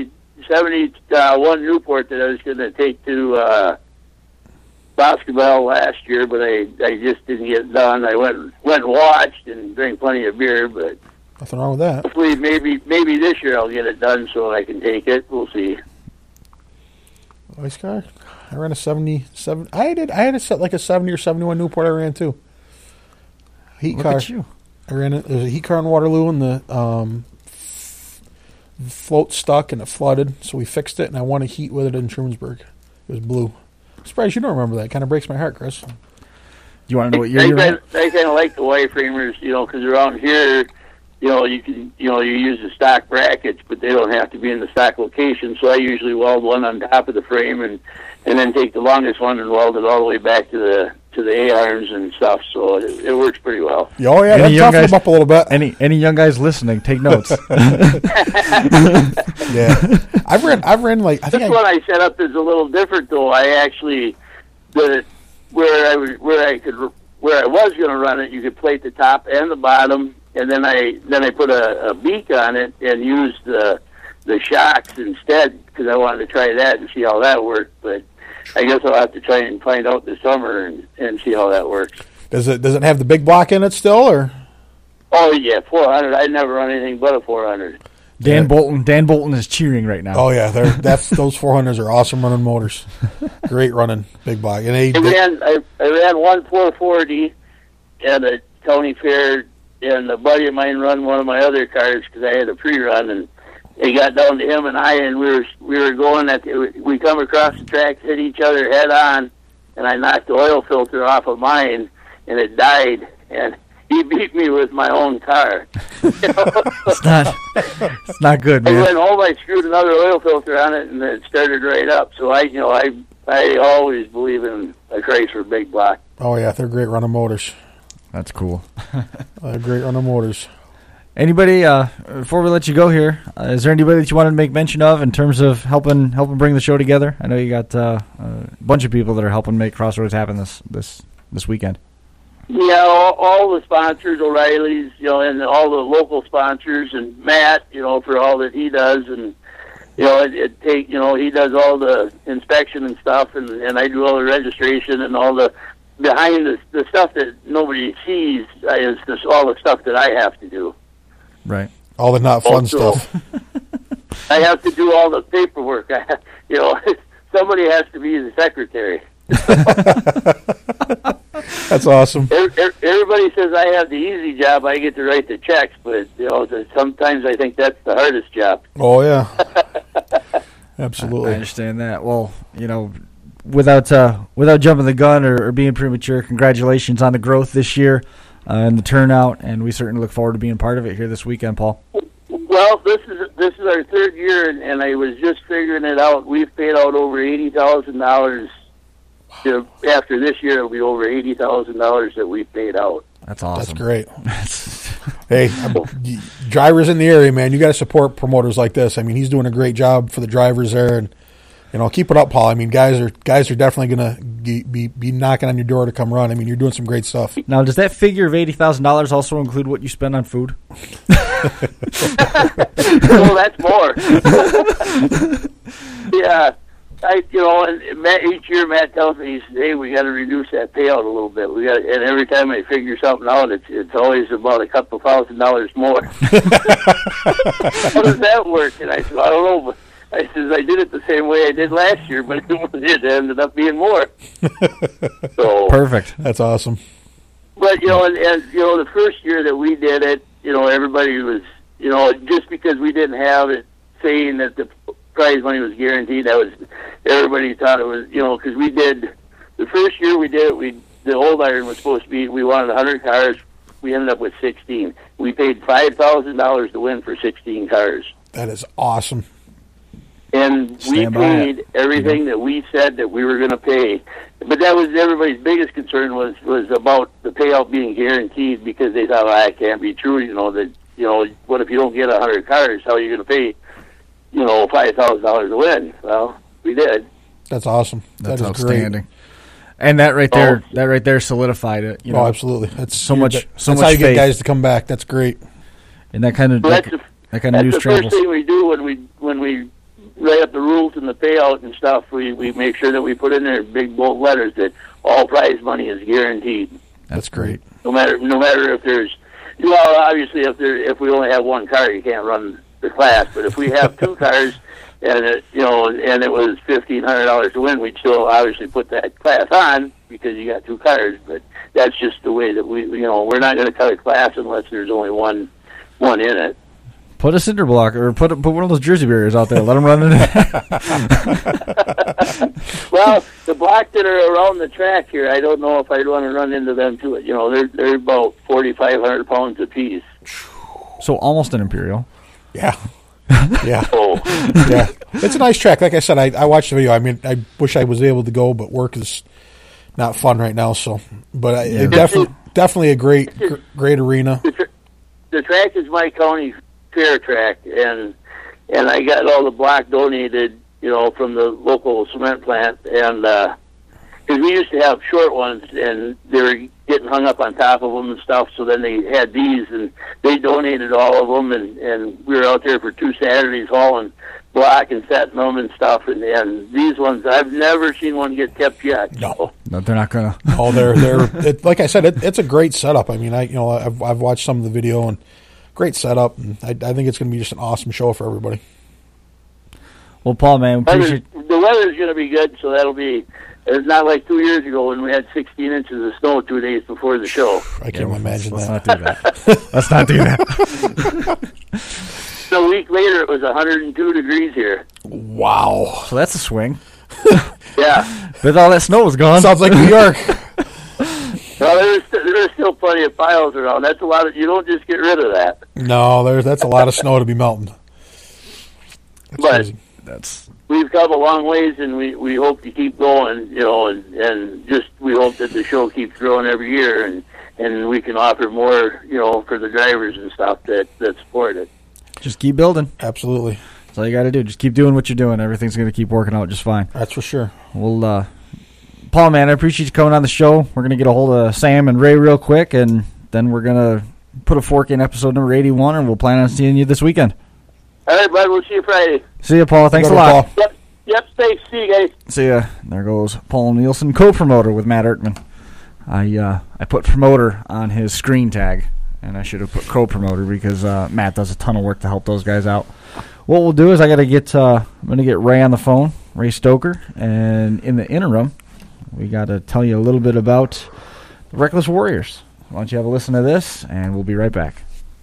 71 Newport that I was going to take to basketball last year, but I just didn't get it done. I went and watched and drank plenty of beer, but nothing wrong with that. hopefully maybe this year I'll get it done so I can take it. We'll see. Nice car. I ran a 77. I had a 70 or 71 Newport I ran too. Heat Look car. at you. I ran it. There was a heat car in Waterloo, and the float stuck and it flooded, so we fixed it, and I won a heat with it in Trumansburg. It was blue. I'm surprised you don't remember that. Kind of breaks my heart, Chris. You want to know what year you're in? I kind of like the wireframers, because around here, you can, you use the stock brackets, but they don't have to be in the stock location. So I usually weld one on top of the frame and then take the longest one and weld it all the way back to the A-arms and stuff. So it works pretty well. Oh yeah, that toughened them up a little bit. Any young guys listening, take notes. Yeah, I've ran like I think this one I set up is a little different though. I actually where I was going to run it, you could plate the top and the bottom, and then I put a beak on it and used the shocks instead because I wanted to try that and see how that worked. But I guess I'll have to try and find out this summer and see how that works. Does it have the big block in it still, or? Oh yeah, 400. I never run anything but a 400. Dan Bolton is cheering right now. Oh yeah, those 400s are awesome running motors. Great running big block. And I ran one 440 at a county fair, and a buddy of mine run one of my other cars because I had a pre-run, and it got down to him and I, and we were going we come across the track, hit each other head on, and I knocked the oil filter off of mine, and it died, and he beat me with my own car. It's not good, man. I went home, I screwed another oil filter on it, and it started right up. So I always believe in a Chrysler big block. Oh yeah, they're great running motors. That's cool. They're great running motors. Anybody, before we let you go here, is there anybody that you wanted to make mention of in terms of helping bring the show together? I know you got a bunch of people that are helping make Crossroads happen this weekend. Yeah, all the sponsors, O'Reilly's, and all the local sponsors, and Matt, for all that he does, and he does all the inspection and stuff, and I do all the registration and all the behind the stuff that nobody sees is all the stuff that I have to do. Right. All the not fun stuff. I have to do all the paperwork. Somebody has to be the secretary. That's awesome. Everybody says I have the easy job. I get to write the checks, but sometimes I think that's the hardest job. Oh yeah, absolutely. I understand that. Well, without jumping the gun or being premature, congratulations on the growth this year and the turnout, and we certainly look forward to being part of it here this weekend, Paul. Well, this is our third year, and I was just figuring it out. We've paid out over $80,000. After this year, it'll be over $80,000 that we've paid out. That's awesome. That's great. Hey, drivers in the area, man, you got to support promoters like this. I mean, he's doing a great job for the drivers there, and keep it up, Paul. I mean, guys are definitely going to be knocking on your door to come run. I mean, you're doing some great stuff. Now, does that figure of $80,000 also include what you spend on food? Well, that's more. Yeah. and Matt, each year Matt tells me, he says, "Hey, we got to reduce that payout a little bit. We got," and every time I figure something out, it's always about a couple $1,000 more. How does that work? And I said, I don't know. But I says I did it the same way I did last year, but it ended up being more. So Perfect. That's awesome. But the first year that we did it, everybody was, just because we didn't have it saying that the prize money was guaranteed, everybody thought it was, because we did the first year we did it. The old iron was supposed to be, we wanted 100 cars. We ended up with 16. We paid $5,000 to win for 16 cars. That is awesome. And we paid everything that we said that we were going to pay. But that was everybody's biggest concern was about the payout being guaranteed, because they thought, that can't be true. What if you don't get 100 cars? How are you going to pay, $5,000 to win? Well, we did. That's awesome. That's that is outstanding. Great. And that right there solidified it. Oh, absolutely. That's so much. That's how you get guys to come back. That's great. And that kind of That's news the travels. first thing we do when we write up the rules and the payout and stuff. We make sure that we put in there big bold letters that all prize money is guaranteed. That's great. No matter if there's, obviously if we only have one car, you can't run the class. But if we have two cars and it was $1,500 to win, we'd still obviously put that class on because you got two cars. But that's just the way that we're not going to cut a class unless there's only one in it. Put a cinder block or put one of those Jersey barriers out there. Let them run in it. Well, the blocks that are around the track here, I don't know if I'd want to run into them too. They're about 4,500 pounds apiece. So almost an Imperial. Yeah. Yeah. Oh. Yeah. It's a nice track. Like I said, I watched the video. I mean, I wish I was able to go, but work is not fun right now. So, but definitely a great arena. The track is my county fair track, and I got all the block donated, from the local cement plant, and because we used to have short ones, and they were getting hung up on top of them and stuff. So then they had these, and they donated all of them, and we were out there for 2 Saturdays hauling block and setting them and stuff. And these ones, I've never seen one get kept yet. No, they're not gonna. Oh, they're like I said, it's a great setup. I mean, I've watched some of the video and great setup, and I think it's going to be just an awesome show for everybody. Well, Paul, man, appreciate the weather's going to be good, so that'll be. It's not like 2 years ago when we had 16 inches of snow 2 days before the show. I can't imagine let's that. Not do that. Let's not do that. So a week later, it was 102 degrees here. Wow. So that's a swing. Yeah. But all that snow was gone. Sounds like New York. Well, there's still plenty of piles around. That's a lot of. You don't just get rid of that. No, that's a lot of snow to be melting. But we've come a long ways, and we hope to keep going. And just we hope that the show keeps growing every year, and we can offer more, for the drivers and stuff that support it. Just keep building. Absolutely. That's all you got to do. Just keep doing what you're doing. Everything's going to keep working out just fine. That's for sure. Well, Paul, man, I appreciate you coming on the show. We're going to get a hold of Sam and Ray real quick, and then we're going to put a fork in episode number 81, and we'll plan on seeing you this weekend. All right, bud. We'll see you Friday. See you, Paul. Thanks a lot. Paul. Yep. Thanks. See you guys. See ya. There goes Paul Nielsen, co-promoter with Matt Ertman. I put promoter on his screen tag, and I should have put co-promoter because Matt does a ton of work to help those guys out. What we'll do is I'm gonna get Ray on the phone, Ray Stoker, and in the interim, we got to tell you a little bit about the Reckless Warriors. Why don't you have a listen to this, and we'll be right back.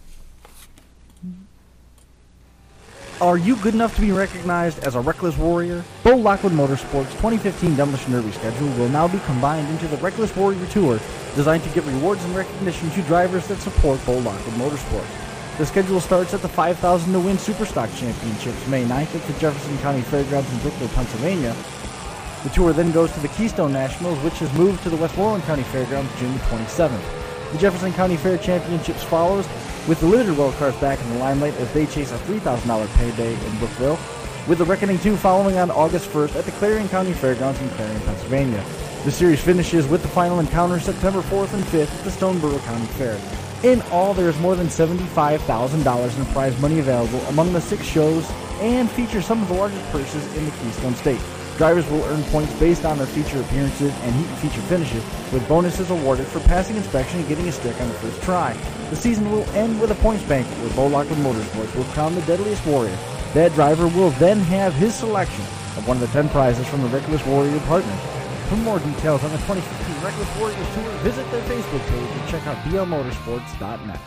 Are you good enough to be recognized as a Reckless Warrior? Bo Lockwood Motorsports' 2015 Demolition Derby schedule will now be combined into the Reckless Warrior Tour, designed to give rewards and recognition to drivers that support Bo Lockwood Motorsports. The schedule starts at the 5,000 to win Superstock Championships May 9th at the Jefferson County Fairgrounds in Brookville, Pennsylvania. The tour then goes to the Keystone Nationals, which has moved to the Westmoreland County Fairgrounds June 27th. The Jefferson County Fair Championships follows, with the limited road cars back in the limelight as they chase a $3,000 payday in Brookville, with the Reckoning 2 following on August 1st at the Clarion County Fairgrounds in Clarion, Pennsylvania. The series finishes with the final encounter September 4th and 5th at the Stoneboro County Fair. In all, there is more than $75,000 in prize money available among the 6 shows and features some of the largest purses in the Keystone State. Drivers will earn points based on their feature appearances and heat feature finishes, with bonuses awarded for passing inspection and getting a stick on the first try. The season will end with a points banquet where Bo Lockwood Motorsports will crown the deadliest warrior. That driver will then have his selection of one of the 10 prizes from the Reckless Warrior partners. For more details on the 2015 Reckless Warriors Tour, visit their Facebook page and check out blmotorsports.net.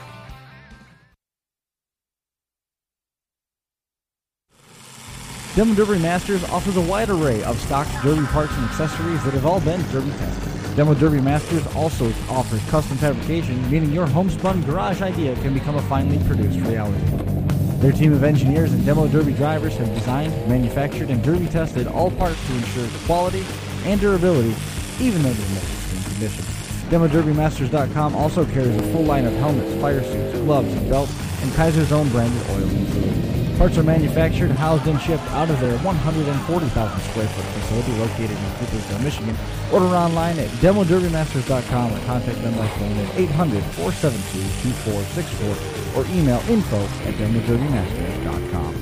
Demo Derby Masters offers a wide array of stock Derby parts and accessories that have all been Derby tested. Demo Derby Masters also offers custom fabrication, meaning your homespun garage idea can become a finely produced reality. Their team of engineers and Demo Derby drivers have designed, manufactured, and Derby tested all parts to ensure quality and durability, even though there's no extreme conditions. DemoDerbyMasters.com also carries a full line of helmets, fire suits, gloves, belts, and Kaiser's own branded oils and fluids. Parts are manufactured, housed, and shipped out of their 140,000 square foot facility located in Coopersville, Michigan. Order online at DemoDerbyMasters.com or contact them by phone at 800-472-2464 or email info@DemoDerbyMasters.com.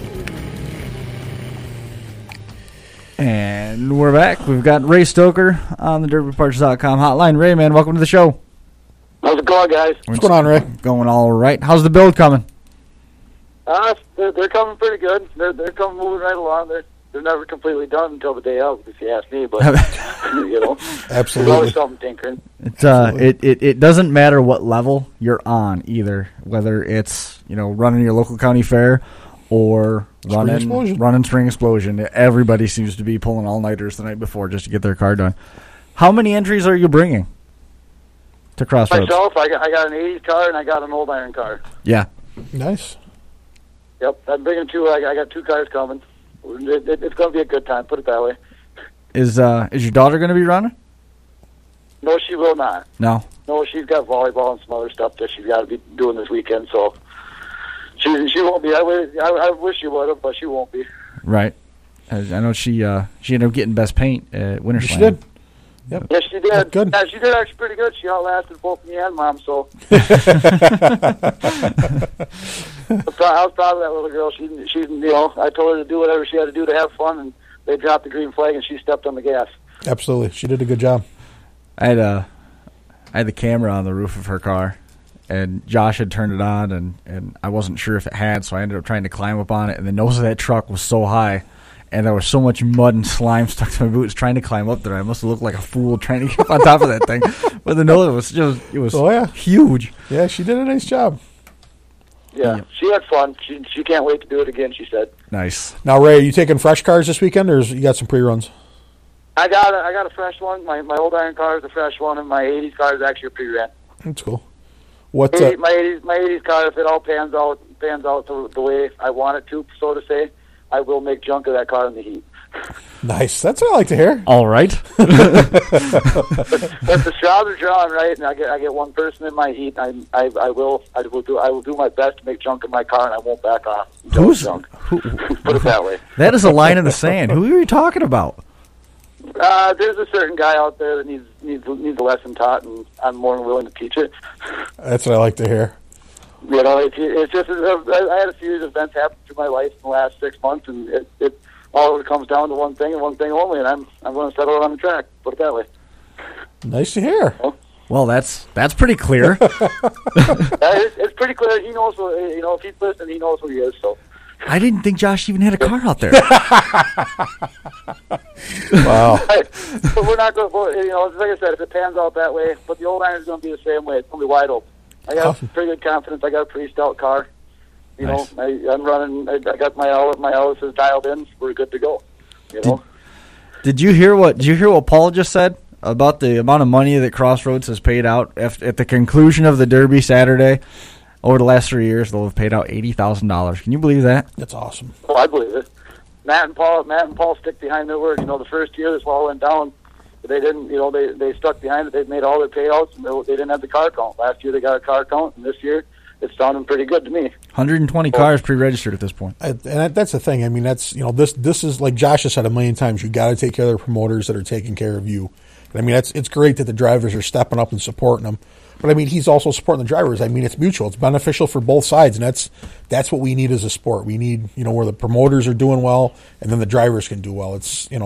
And we're back. We've got Ray Stoker on the DerbyParts.com hotline. Ray, man, welcome to the show. How's it going, guys? What's going on, Ray? Going all right. How's the build coming? They're coming pretty good. They're coming moving right along. They're never completely done until the day of, if you ask me. But Absolutely, there's always something tinkering. It doesn't matter what level you're on either, whether it's running your local county fair or running Spring Explosion. Everybody seems to be pulling all-nighters the night before just to get their car done. How many entries are you bringing to Crossroads? Myself, I got an 80s car and I got an old iron car. Yeah. Nice. Yep, I'm bringing two. I got two cars coming. It's going to be a good time, put it that way. Is your daughter going to be running? No, she will not. No, she's got volleyball and some other stuff that she's got to be doing this weekend, so she won't be. I wish she would have, but she won't be. Right. I know she ended up getting best paint at Winter Slam. She did. Yep. Yes, she did. That's good. Yeah, she did actually pretty good. She outlasted both me and Mom, so. I was proud of that little girl. She, I told her to do whatever she had to do to have fun, and they dropped the green flag, and she stepped on the gas. Absolutely. She did a good job. I had the camera on the roof of her car, and Josh had turned it on, and I wasn't sure if it had, so I ended up trying to climb up on it, and the nose of that truck was so high, and there was so much mud and slime stuck to my boots trying to climb up there. I must have looked like a fool trying to get up on top of that thing. But the nose was huge. Yeah, she did a nice job. Yeah, she had fun. She can't wait to do it again, she said. Nice. Now, Ray, are you taking fresh cars this weekend, or you got some pre-runs? I got a fresh one. My old iron car is a fresh one, and my 80s car is actually a pre-rent. That's cool. What? My 80s car, if it all pans out the way I want it to, so to say, I will make junk of that car in the heat. Nice. That's what I like to hear. All right. But the shrouds are drawn right, and I get one person in my heat. I will do my best to make junk of my car, and I won't back off. Who's junk? Put it that way. That is a line in the sand. Who are you talking about? There's a certain guy out there that needs a lesson taught, and I'm more than willing to teach it. That's what I like to hear. It's just I had a series of events happen through my life in the last 6 months, and it all comes down to one thing and one thing only, and I'm going to settle it on the track. Put it that way. Nice to hear. Well, that's pretty clear. It's pretty clear. He knows what, if he's listening, he knows who he is. So. I didn't think Josh even had a car out there. Wow. But we're not going to, like I said, if it pans out that way, but the old iron is going to be the same way. It's going to be wide open. I got pretty good confidence. I got a pretty stout car. Nice. I'm running. I got my Ellis is dialed in. We're good to go. Did you hear what Paul just said about the amount of money that Crossroads has paid out at the conclusion of the Derby Saturday? Over the last 3 years, they'll have paid out $80,000. Can you believe that? That's awesome. Oh, I believe it. Matt and Paul stick behind their word. The first year this all went down, they didn't. They stuck behind it. They made all their payouts, and they didn't have the car count. Last year they got a car count, and this year it's sounding pretty good to me. 120 cars pre-registered at this point. And that's the thing. I mean, that's this is like Josh has said a million times. You got to take care of the promoters that are taking care of you. And I mean, it's great that the drivers are stepping up and supporting them. But I mean, he's also supporting the drivers. I mean, it's mutual. It's beneficial for both sides, and that's what we need as a sport. We need where the promoters are doing well, and then the drivers can do well. It's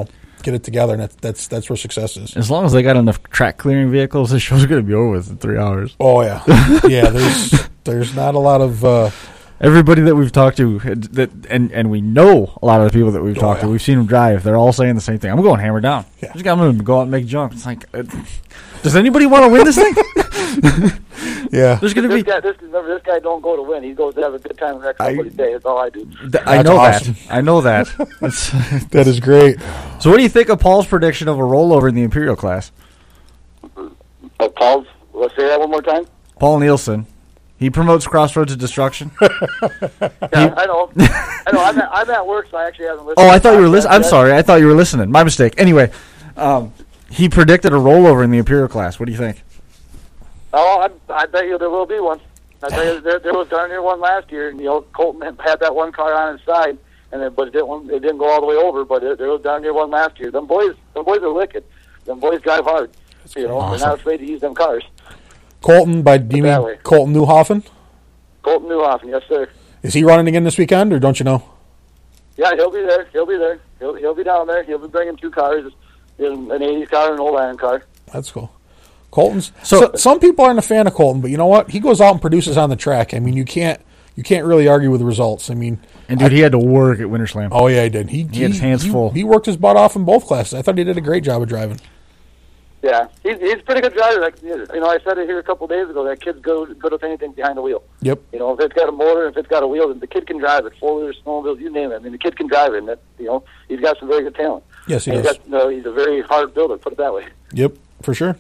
get it together, and that's where success is. As long as they got enough track clearing vehicles, this show's going to be over with in 3 hours. Oh yeah, yeah. There's not a lot of everybody that we've talked to, and we know a lot of the people that we've talked to. We've seen them drive. They're all saying the same thing. I'm going hammer down. Yeah. I'm going to go out and make junk. It's like, does anybody want to win this thing? Yeah. There's going to be. This guy don't go to win. He goes to have a good time the next couple of days. That's all I do. I know awesome. that. I know that. That is great. So, what do you think of Paul's prediction of a rollover in the Imperial class? Paul's. Let's say that one more time. Paul Nielsen. He promotes Crossroads of Destruction. Yeah, I know. I'm at work, so I actually haven't listened. Oh, I thought you were listening. I'm sorry. I thought you were listening. My mistake. Anyway, he predicted a rollover in the Imperial class. What do you think? Oh, I bet you there will be one. I bet you there was darn near one last year. And, Colton had that one car on his side, but it didn't go all the way over. But there was darn near one last year. Them boys are licking. Them boys drive hard. Awesome. They're not afraid to use them cars. Colton, do you mean Colton Newhoffen? Colton Newhoffen, yes, sir. Is he running again this weekend, or don't you know? Yeah, he'll be there. He'll be down there. He'll be bringing 2 cars, an 80s car and an old iron car. That's cool. Colton's. So some people aren't a fan of Colton, but you know what? He goes out and produces on the track. I mean, you can't really argue with the results. I mean, and dude, he had to work at Winter Slam. Oh yeah, he did. He had his hands full. He worked his butt off in both classes. I thought he did a great job of driving. Yeah, he's a pretty good driver. I said it here a couple of days ago. That kid's good with anything behind the wheel. Yep. If it's got a motor, if it's got a wheel, the kid can drive it. 4-wheelers, snowmobiles, you name it. I mean, the kid can drive it. And he's got some very good talent. Yes, he does. He's a very hard builder. Put it that way. Yep, for sure.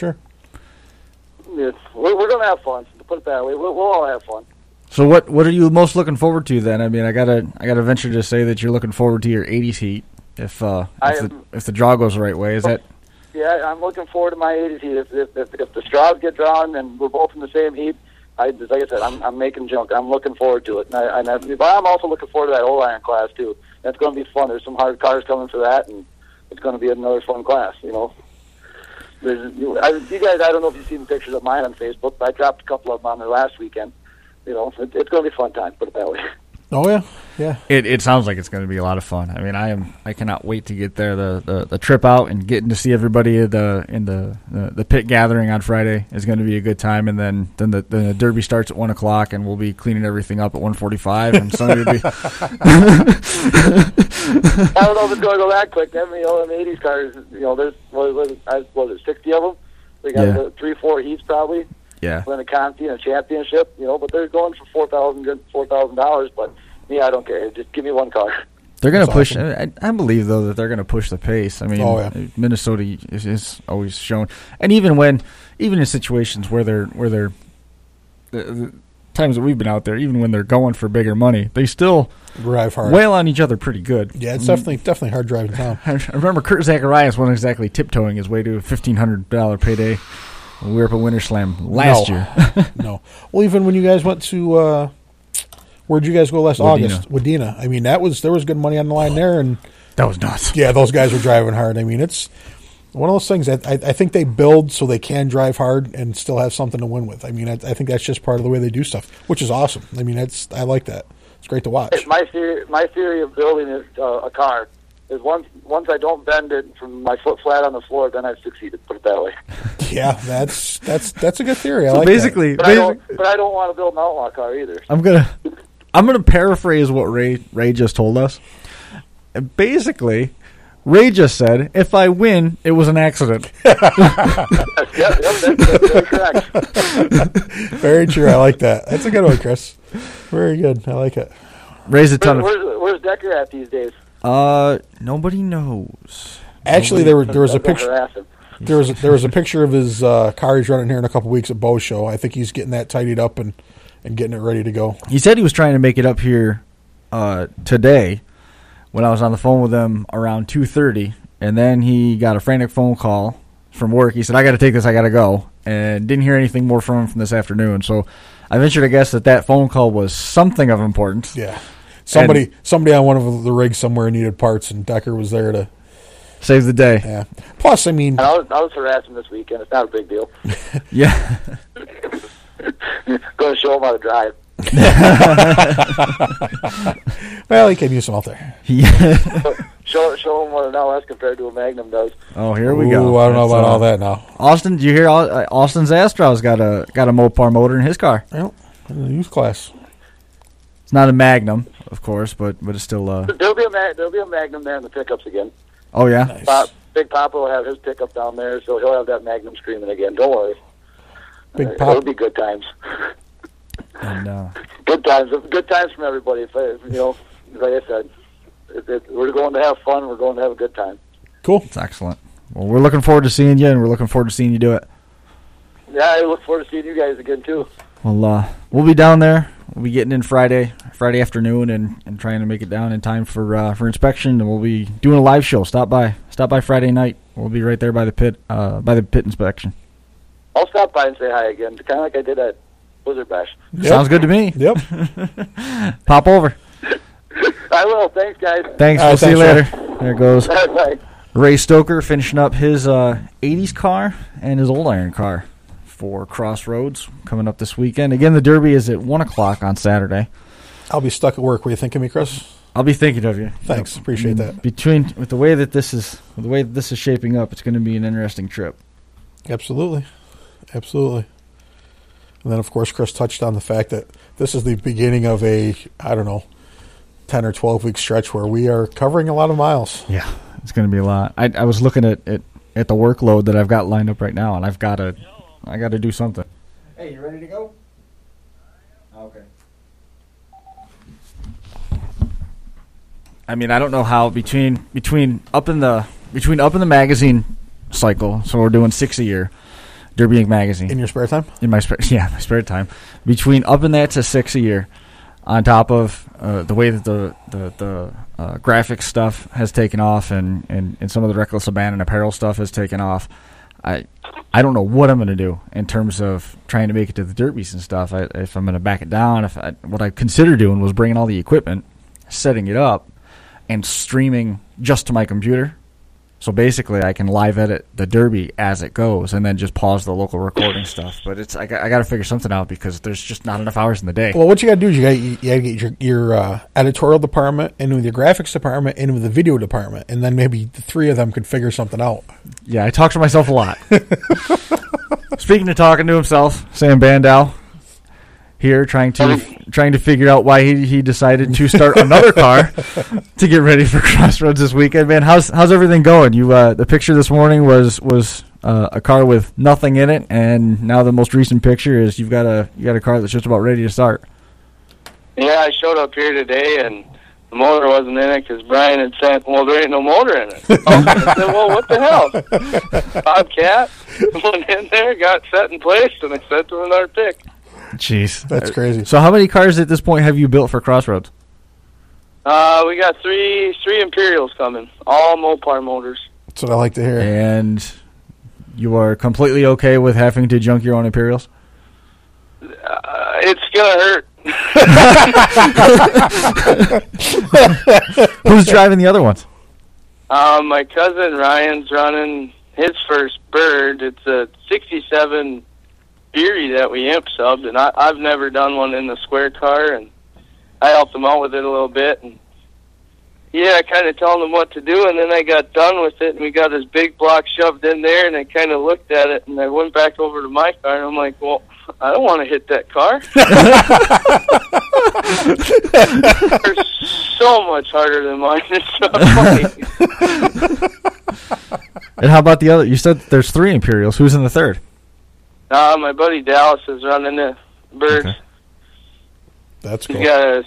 Yes, we're going to have fun. To put it that way, we'll all have fun. So what are you most looking forward to then? I mean, I gotta venture to say that you're looking forward to your 80s heat if the draw goes the right way. Is that? Yeah, I'm looking forward to my 80s heat. If the straws get drawn and we're both in the same heat, like I said, I'm making junk. I'm looking forward to it. But I'm also looking forward to that old iron class, too. That's going to be fun. There's some hard cars coming for that, and it's going to be another fun class, You guys, I don't know if you've seen pictures of mine on Facebook, but I dropped a couple of them on there last weekend. It's going to be a fun time, put it that way. Oh yeah. It sounds like it's going to be a lot of fun. I mean, I cannot wait to get there. The trip out and getting to see everybody in the pit gathering on Friday is going to be a good time. And then the Derby starts at 1:00, and we'll be cleaning everything up at 1:45. And Sunday will be. I don't know if it's going to go that quick. I mean, in the 80s cars, there's 60 of them. They got 3-4 heats probably. Yeah. Win a Conti and a championship, but they're going for $4,000. But I don't care. Just give me one car. They're going to push. Awesome. I believe though that they're going to push the pace. I mean, Minnesota is always shown, and even in situations where they're the times that we've been out there, even when they're going for bigger money, they still drive hard, wail on each other pretty good. Yeah, it's definitely hard driving town. I remember Kurt Zacharias wasn't exactly tiptoeing his way to a $1,500 payday. We were up at Winter Slam last year. No. Well, even when you guys went to where'd you guys go last August? Wadena. I mean, there was good money on the line there, and that was nuts. Yeah, those guys were driving hard. I mean, it's one of those things that I think they build so they can drive hard and still have something to win with. I mean, I think that's just part of the way they do stuff, which is awesome. I mean, I like that. It's great to watch. My theory of building a car is once I don't bend it from my foot flat on the floor, then I've succeeded. Put it that way. Yeah, that's a good theory. I so like basically, that. But I don't want to build an outlaw car either. I'm gonna paraphrase what Ray just told us. And basically, Ray just said, "If I win, it was an accident." Yep, that's very correct. Very true. I like that. That's a good one, Chris. Very good. I like it. Ray's a ton of. Where's Decker at these days? Nobody knows. Actually, there was a picture. There was a picture of his car he's running here in a couple weeks at Bo's show. I think he's getting that tidied up and getting it ready to go. He said he was trying to make it up here today when I was on the phone with him around 2:30, and then he got a frantic phone call from work. He said, "I got to take this. I got to go," and didn't hear anything more from him from this afternoon. So I venture to guess that phone call was something of importance. Yeah. Somebody on one of the rigs somewhere needed parts, and Decker was there to save the day. Yeah. Plus, I mean, I was harassing this weekend. It's not a big deal. Yeah. Going to show him how to drive. Well, he can use some out there. Yeah. Show them what an LS compared to a Magnum does. Oh, here we Ooh, go. I don't know about all that now. Austin, do you hear? Austin Zastrow's got a Mopar motor in his car. Well, in the youth class. It's not a Magnum, of course, but it's still. There'll be a Magnum there in the pickups again. Oh yeah. Nice. Big Papa will have his pickup down there, so he'll have that Magnum screaming again. Don't worry. Big It'll Pop. be good times. And Good times from everybody. If like I said, we're going to have fun. We're going to have a good time. Cool. it's excellent. Well, we're looking forward to seeing you, and we're looking forward to seeing you do it. Yeah, I look forward to seeing you guys again too. Well, we'll be down there. We'll be getting in Friday afternoon, and trying to make it down in time for inspection. And we'll be doing a live show. Stop by Friday night. We'll be right there by the pit inspection. I'll stop by and say hi again, kind of like I did at Blizzard Bash. Yep. Sounds good to me. Yep. Pop over. I will. Thanks, guys. Thanks. All right, We'll see you thanks, later. There goes Bye. Ray Stoker finishing up his 80s car and his old iron car for Crossroads coming up this weekend. Again, the Derby is at 1 o'clock on Saturday. I'll be stuck at work. What are you thinking of me, Chris? I'll be thinking of you. Thanks. Appreciate that. With the way that this is shaping up, it's going to be an interesting trip. Absolutely. Absolutely. And then, of course, Chris touched on the fact that this is the beginning of a, 10 or 12-week stretch where we are covering a lot of miles. Yeah, it's going to be a lot. I was looking at the workload that I've got lined up right now, and I got to do something. Hey, you ready to go? Okay. I mean, I don't know how between up in the magazine cycle. So we're doing 6 a year. Derby Inc. magazine. In your spare time? In my spare time. Between up in that to 6 a year, on top of the way that the graphics stuff has taken off and some of the Reckless Abandon apparel stuff has taken off, I don't know what I'm going to do in terms of trying to make it to the Derbies and stuff. If I'm going to back it down, what I considered doing was bringing all the equipment, setting it up, and streaming just to my computer. So basically, I can live edit the Derby as it goes, and then just pause the local recording stuff. But I got to figure something out because there's just not enough hours in the day. Well, what you got to do is you got to get your editorial department in with your graphics department in with the video department, and then maybe the three of them could figure something out. Yeah, I talk to myself a lot. Speaking of talking to himself, Sam Bandow here trying to figure out why he decided to start another car to get ready for Crossroads this weekend. Man, how's everything going? You the picture this morning was a car with nothing in it, and now the most recent picture is you got a car that's just about ready to start. Yeah, I showed up here today, and the motor wasn't in it because Brian had said, well, there ain't no motor in it. I said, well, what the hell? Bobcat went in there, got set in place, and I sent him another pick. Jeez. That's crazy. So how many cars at this point have you built for Crossroads? We got three Imperials coming, all Mopar motors. That's what I like to hear. And you are completely okay with having to junk your own Imperials? It's going to hurt. Who's driving the other ones? My cousin Ryan's running his first Bird. It's a 67 Beery that we imp subbed, and I've never done one in the square car, and I helped him out with it a little bit, and yeah, I kind of told him what to do, and then I got done with it, and we got his big block shoved in there, and I kind of looked at it, and I went back over to my car, and I'm like, well, I don't want to hit that car. They're so much harder than mine. It's so funny. And how about the other? You said there's 3 Imperials. Who's in the third? My buddy Dallas is running the Birds. Okay. That's cool. He's got a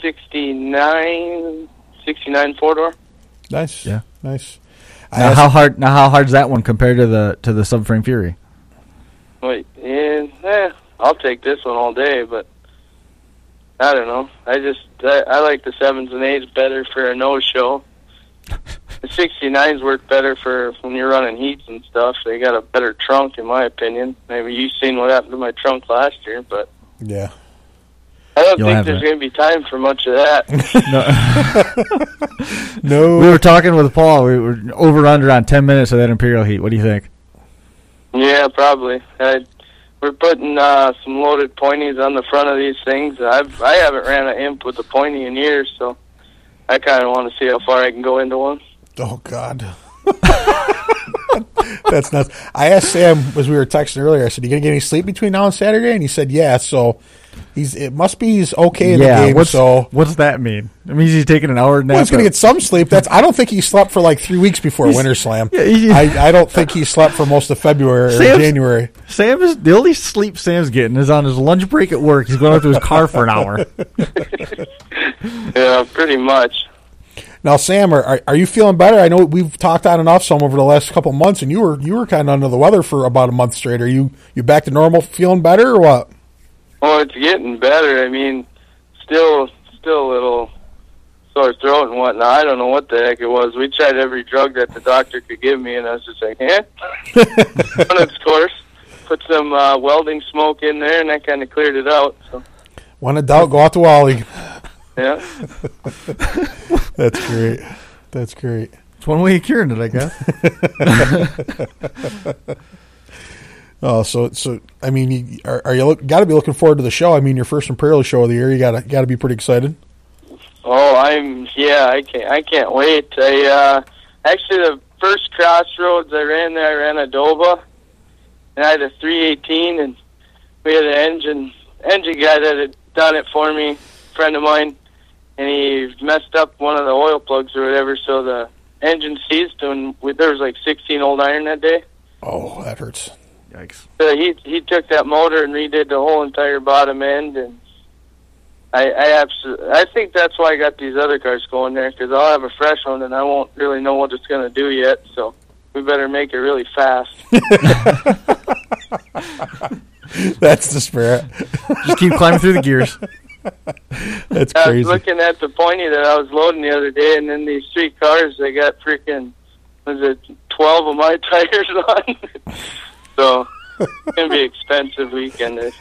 69 4-door. Nice. Yeah. Nice. Now how hard's that one compared to the subframe Fury? Wait, I'll take this one all day, but I don't know. I like the 7s and 8s better for a nose show. The 69s work better for when you're running heats and stuff. They got a better trunk, in my opinion. Maybe you've seen what happened to my trunk last year, but Yeah. I don't You'll think have there's that. going to be time for much of that. No. We were talking with Paul. We were over under on 10 minutes of that Imperial heat. What do you think? Yeah, probably. We're putting some loaded pointies on the front of these things. I haven't ran an imp with a pointy in years, so I kind of want to see how far I can go into one. Oh, God. That's nuts. I asked Sam as we were texting earlier, I said, you going to get any sleep between now and Saturday? And he said, yeah. So it must be he's okay in the game. What's that mean? It means he's taking an hour nap. Well, he's going to get some sleep. I don't think he slept for like 3 weeks before Winter Slam. I don't think he slept for most of February or January. The only sleep Sam's getting is on his lunch break at work. He's going out to his car for an hour. Yeah, pretty much. Now, Sam, are you feeling better? I know we've talked on and off some over the last couple of months, and you were kind of under the weather for about a month straight. Are you back to normal, feeling better, or what? Well, it's getting better. I mean, still a little sore throat and whatnot. I don't know what the heck it was. We tried every drug that the doctor could give me, and I was just like, run its course. Put some welding smoke in there, and that kind of cleared it out. So. When in doubt, go out to Wally. Yeah. That's great. That's great. It's one way of curing it, I guess. Oh, so I mean, you got to be looking forward to the show. I mean, your first Imperial show of the year. You got to be pretty excited. Oh, I can't wait. Actually the first Crossroads I ran a Dova, and I had a 318, and we had an engine guy that had done it for me, a friend of mine. And he messed up one of the oil plugs or whatever, so the engine seized, and there was like 16 old iron that day. Oh, that hurts. Yikes. So he took that motor and redid the whole entire bottom end, and I think that's why I got these other cars going there, because I'll have a fresh one, and I won't really know what it's going to do yet, so we better make it really fast. That's the spirit. Just keep climbing through the gears. That's crazy. I was looking at the pointy that I was loading the other day, and then these 3 cars, they got freaking, 12 of my tires on? So, it's going to be an expensive weekend, I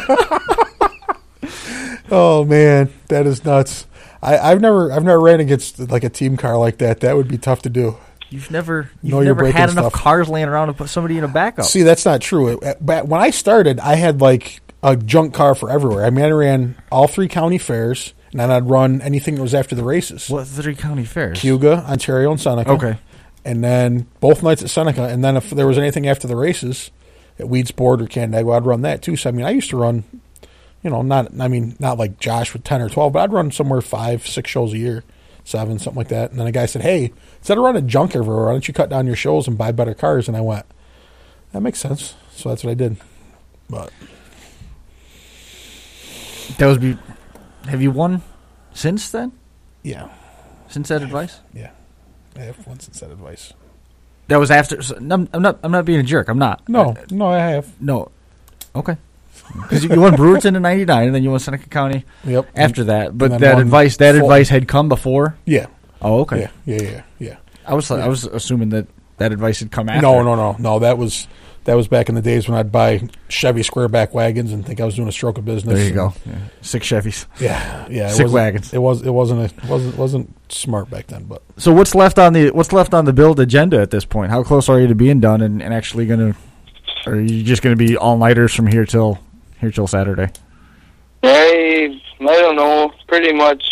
think. Oh, man, that is nuts. I've never ran against like a team car like that. That would be tough to do. You've never had enough cars laying around to put somebody in a backup. See, that's not true. When I started, I had like a junk car for everywhere. I mean, I ran all 3 county fairs, and then I'd run anything that was after the races. What 3 county fairs? Cayuga, Ontario, and Seneca. Okay. And then both nights at Seneca. And then if there was anything after the races at Weedsport or Canandaigua, I'd run that too. So, I mean, I used to run, not like Josh with 10 or 12, but I'd run somewhere 5, 6 shows a year, 7, something like that. And then a guy said, hey, instead of running junk everywhere, why don't you cut down your shows and buy better cars? And I went, that makes sense. So that's what I did. But have you won since then? Yeah. Since that advice? Yeah. I have won since that advice. That was after. So I'm not being a jerk. I'm not. No, I have. No. Okay. Because you won Brewerton in '99, and then you won Seneca County. Yep. After that, but that advice had come before. Yeah. Oh, okay. Yeah. I was assuming that advice had come after. No. That was back in the days when I'd buy Chevy squareback wagons and think I was doing a stroke of business. There you go. Yeah. 6 Chevys. Yeah. Sick wagons. It wasn't smart back then. But so what's left on the build agenda at this point? How close are you to being done and actually gonna? Or are you just gonna be all nighters from here till Saturday? I don't know. Pretty much.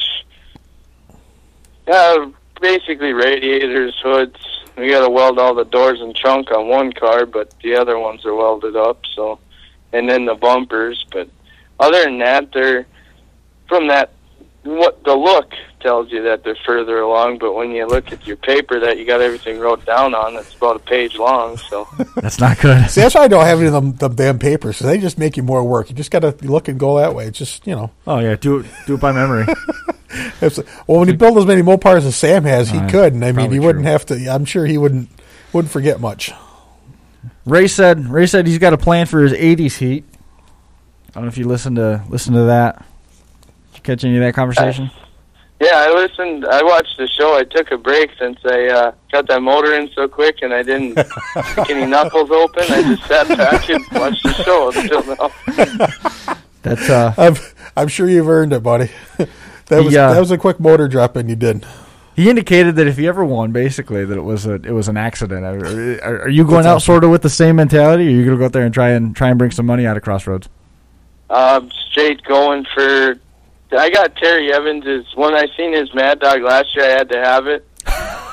Basically radiators, hoods. We got to weld all the doors and trunk on one car, but the other ones are welded up. So, and then the bumpers. But other than that, they're from that. What the look tells you that they're further along, but when you look at your paper that you got everything wrote down on, it's about a page long. So that's not good. See, that's why I don't have any of them damn papers. So they just make you more work. You just got to look and go that way. It's just Oh yeah, do it by memory. Well, when you build as many Mopars as Sam has, he could, and I mean, he wouldn't have to. I'm sure he wouldn't forget much. Ray said he's got a plan for his '80s heat. I don't know if you listen to that. Did you catch any of that conversation? Yeah, I listened. I watched the show. I took a break since I got that motor in so quick, and I didn't get any knuckles open. I just sat back and watched the show until now. That's I'm sure you've earned it, buddy. That was a quick motor drop in you did. He indicated that if he ever won, basically, that it was an accident. Are you going out sort of with the same mentality, or are you going to go out there and try and bring some money out of Crossroads? Straight going for. I got Terry Evans. When I seen his Mad Dog last year, I had to have it.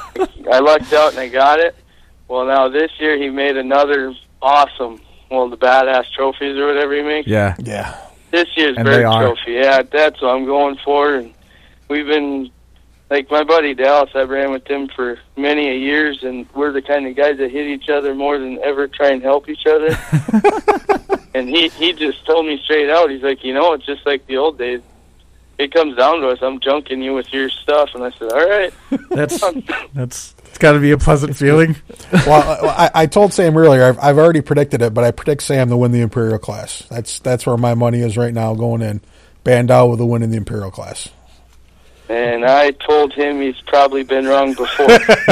I lucked out and I got it. Well, now this year he made another awesome, the badass trophies or whatever he makes. Yeah. Yeah. This year's And bird they are. trophy. Yeah, that's what I'm going for. And we've been, like my buddy Dallas, I ran with him for many a years, and we're the kind of guys that hit each other more than ever try and help each other. And he just told me straight out, he's like, it's just like the old days. It comes down to us, I'm junking you with your stuff. And I said, all right. It's got to be a pleasant feeling. Well, I told Sam earlier, I've already predicted it, but I predict Sam to win the Imperial class. That's where my money is right now going in. Bandau with a win in the Imperial class. And I told him he's probably been wrong before.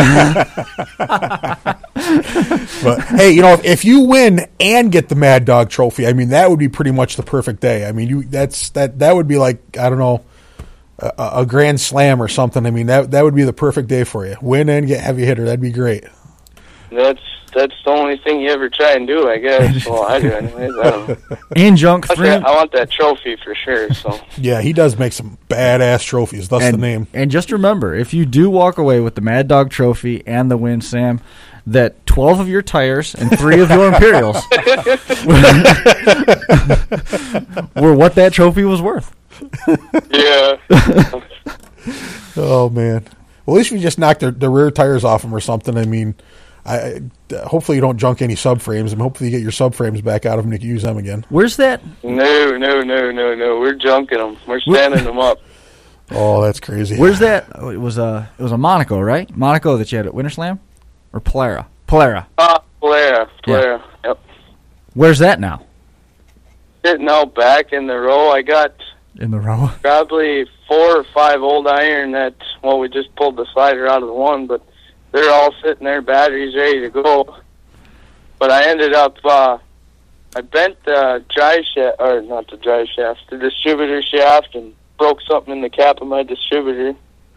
But hey, if you win and get the Mad Dog Trophy, I mean that would be pretty much the perfect day. I mean, that would be like, I don't know, a Grand Slam or something. I mean that would be the perfect day for you. Win and get heavy hitter. That'd be great. That's the only thing you ever try and do, I guess. Well, I do anyways. I don't know. And junk three. I want that trophy for sure. So Yeah, he does make some badass trophies. That's the name. And just remember, if you do walk away with the Mad Dog Trophy and the win, Sam, that 12 of your tires and 3 of your Imperials were what that trophy was worth. yeah. Oh man. Well, at least we just knocked the rear tires off them or something. I mean, hopefully you don't junk any subframes, and hopefully you get your subframes back out of them and you can use them again. Where's that? No. We're junking them. We're standing them up. Oh, that's crazy. Where's that? Oh, it was a Monaco, right? Monaco that you had at Winter Slam, or Polara? Polara. Polara. Yeah. Yep. Where's that now? Sitting out back in the row, I got In the row. probably 4 or 5 old iron that, we just pulled the slider out of the one, but they're all sitting there, batteries ready to go. But I ended up, I bent the drive shaft, or not the drive shaft, the distributor shaft, and broke something in the cap of my distributor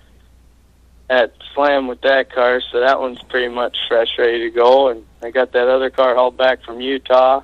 at Slam with that car, so that one's pretty much fresh, ready to go. And I got that other car hauled back from Utah,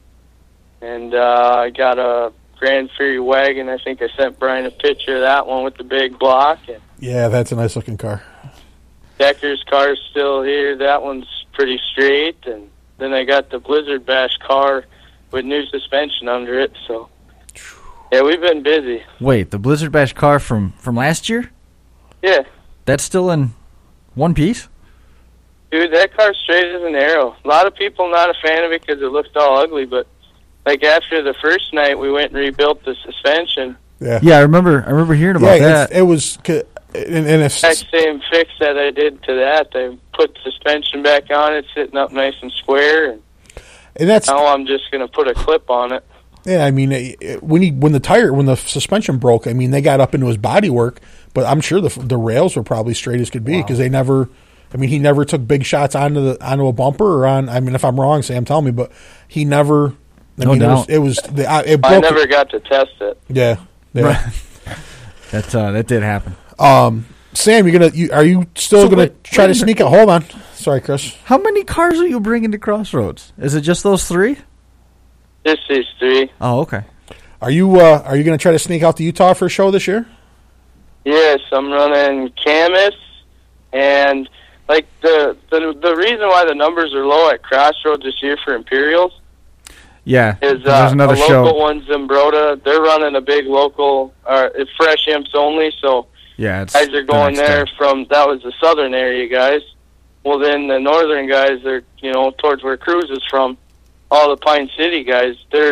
and I got a Grand Fury wagon. I think I sent Brian a picture of that one with the big block. And Yeah, that's a nice looking car. Decker's car's still here. That one's pretty straight. And then I got the Blizzard Bash car with new suspension under it. So, yeah, we've been busy. Wait, the Blizzard Bash car from last year? Yeah. That's still in one piece? Dude, that car's straight as an arrow. A lot of people not a fan of it because it looks all ugly, but like after the first night, we went and rebuilt the suspension. Yeah, Yeah, I remember hearing about that. it was, and if That same fix that I did to that, I put suspension back on it, sitting up nice and square, and that's now I'm just going to put a clip on it. yeah. I mean, when the suspension broke, I mean, they got up into his bodywork, but I'm sure the rails were probably straight as could be because they never. I mean, he never took big shots onto a bumper or on. I mean, if I'm wrong, Sam, tell me. But he never. No doubt. It broke. I never got to test it. Yeah. Right. That did happen. Sam, are you still gonna try to sneak it? Hold on. Sorry, Chris. How many cars are you bringing to Crossroads? Is it just those 3? Just these 3. Oh, okay. Are you gonna try to sneak out to Utah for a show this year? Yes, I'm running Camus, and like the reason why the numbers are low at Crossroads this year for Imperials Yeah, is there's another a local show. one, Zimbrota. They're running a big local, it's fresh imps only, so Yeah, it's guys are going the next there day. from, that was the southern area guys. Well, then the northern guys, they're, towards where Cruz is from, all the Pine City guys,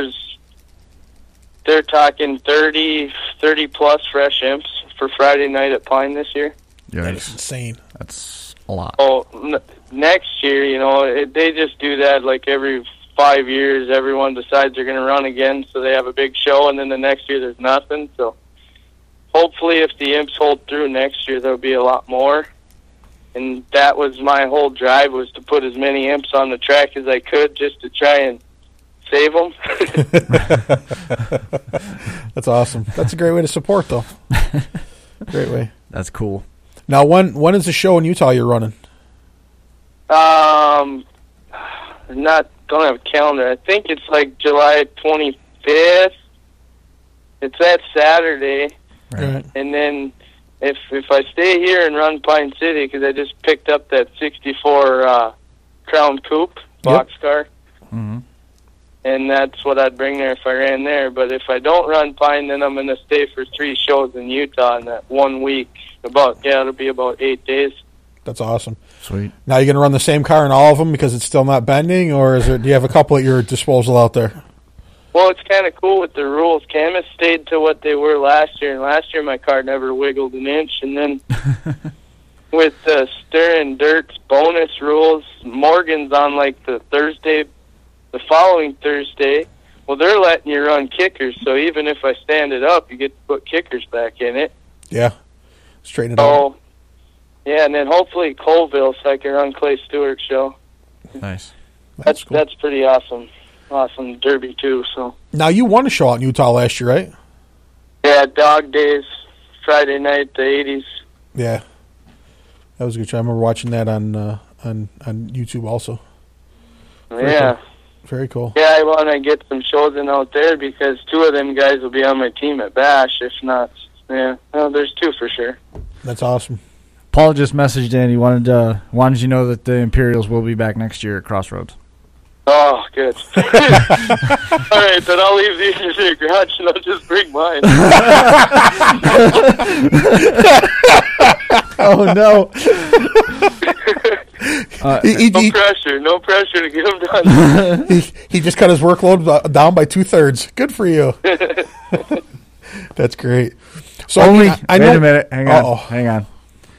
they're talking 30 plus fresh imps for Friday night at Pine this year. Yeah, That's insane. that's a lot. Oh, next year, they just do that like every 5 years. Everyone decides they're going to run again, so they have a big show, and then the next year there's nothing. So hopefully if the imps hold through next year, there'll be a lot more. And that was my whole drive, was to put as many imps on the track as I could just to try and save them. That's awesome. That's a great way to support, though. Great way. That's cool. Now, when is the show in Utah you're running? Don't have a calendar. I think it's like July 25th. It's that Saturday. Right. And then if I stay here and run Pine City, because I just picked up that 64 Crown Coupe boxcar, and that's what I'd bring there if I ran there. But if I don't run Pine, then I'm going to stay for 3 shows in Utah in that 1 week. It'll be about 8 days. That's awesome. Sweet. Now you're going to run the same car in all of them because it's still not bending, or do you have a couple at your disposal out there? Well, it's kind of cool with the rules. Camus stayed to what they were last year, and last year my car never wiggled an inch. And then with the Stir and Dirt's bonus rules, Morgan's on like the following Thursday. Well, they're letting you run kickers, so even if I stand it up, you get to put kickers back in it. Yeah, straighten it out. Yeah, and then hopefully Colville, so I can run Clay Stewart's show. Nice. That's cool. That's pretty awesome. Awesome derby too. So now you won a show out in Utah last year, right? Yeah, Dog Days, Friday night, the 80s. Yeah, that was a good show. I remember watching that on YouTube also. Very cool. Yeah, I want to get some shows in out there because 2 of them guys will be on my team at Bash. If not, there's 2 for sure. That's awesome. Paul just messaged in. He wanted you to know that the Imperials will be back next year at Crossroads. Oh, good. All right, then I'll leave these in the garage and I'll just bring mine. Oh, no. No pressure to get him done. He just cut his workload down by 2/3. Good for you. That's great. So Only, I know, wait a minute. Hang on.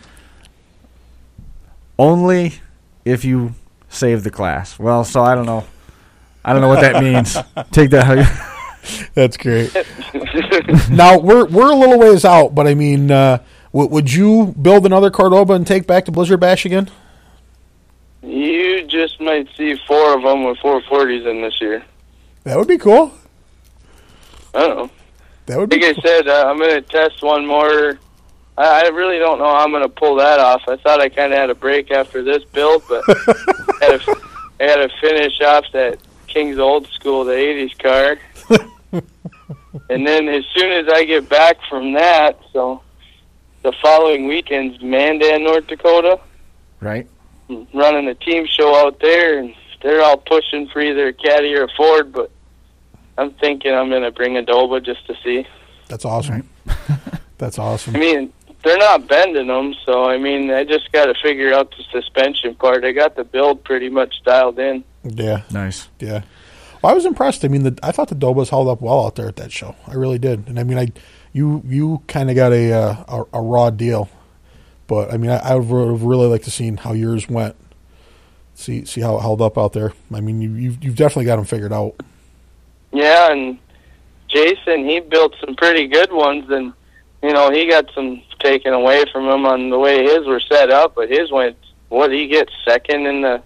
Only if you save the class. Well, so I don't know. I don't know what that means. Take that. That's great. Now we're a little ways out, but I mean, would you build another Cordoba and take back to Blizzard Bash again? You just might see 4 of them with 440s in this year. That would be cool. I don't know. That would be. Like I said, I'm going to test one more. I really don't know how I'm going to pull that off. I thought I kind of had a break after this build, but I had to finish off that King's Old School, the 80s car. And then as soon as I get back from that, so the following weekend's Mandan, North Dakota. Right. Running a team show out there, and they're all pushing for either a Caddy or a Ford, but I'm thinking I'm going to bring a Doba just to see. That's awesome. Right. That's awesome. I mean, they're not bending them, so I mean, I just got to figure out the suspension part. I got the build pretty much dialed in. Yeah. Nice. Yeah. Well, I was impressed. I mean, I thought the Dobas held up well out there at that show. I really did. And I mean, you kind of got a raw deal, but I mean, I would really like to see how yours went. See how it held up out there. I mean, you've definitely got them figured out. Yeah, and Jason, he built some pretty good ones, and he got some taken away from him on the way his were set up. But his went, what did he get, second in the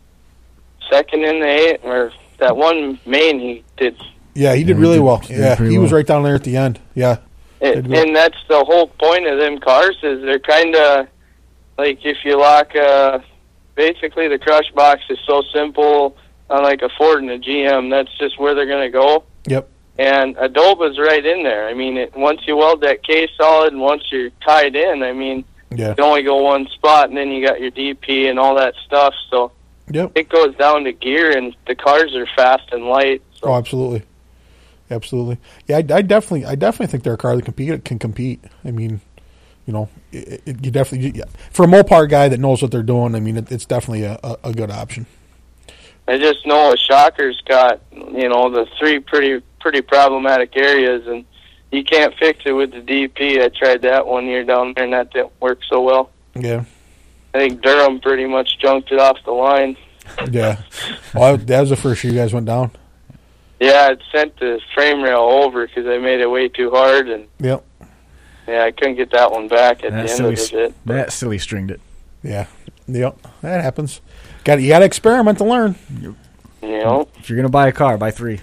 8, or that one main he did. Yeah, he did really well. Yeah, he was right down there at the end. Yeah. And that's the whole point of them cars is they're kind of like if you lock basically the crush box is so simple on like a Ford and a GM, that's just where they're going to go. Yep. And Adoba's right in there. I mean, once you weld that case solid and once you're tied in, I mean, you can only go one spot and then you got your DP and all that stuff. So it goes down to gear and the cars are fast and light. So. Oh, absolutely. Absolutely. Yeah, I definitely think they're a car that can compete. I mean, you definitely for a Mopar guy that knows what they're doing. I mean, it's definitely a good option. I just know a Shocker's got the 3 pretty problematic areas, and you can't fix it with the DP. I tried that one year down there, and that didn't work so well. Yeah. I think Durham pretty much junked it off the line. Yeah. Well, that was the first year you guys went down. Yeah, it sent the frame rail over because I made it way too hard, and yeah, I couldn't get that one back at the end of it. That silly stringed it. Yeah, that happens. You got to experiment to learn. If you're gonna buy a car, buy 3.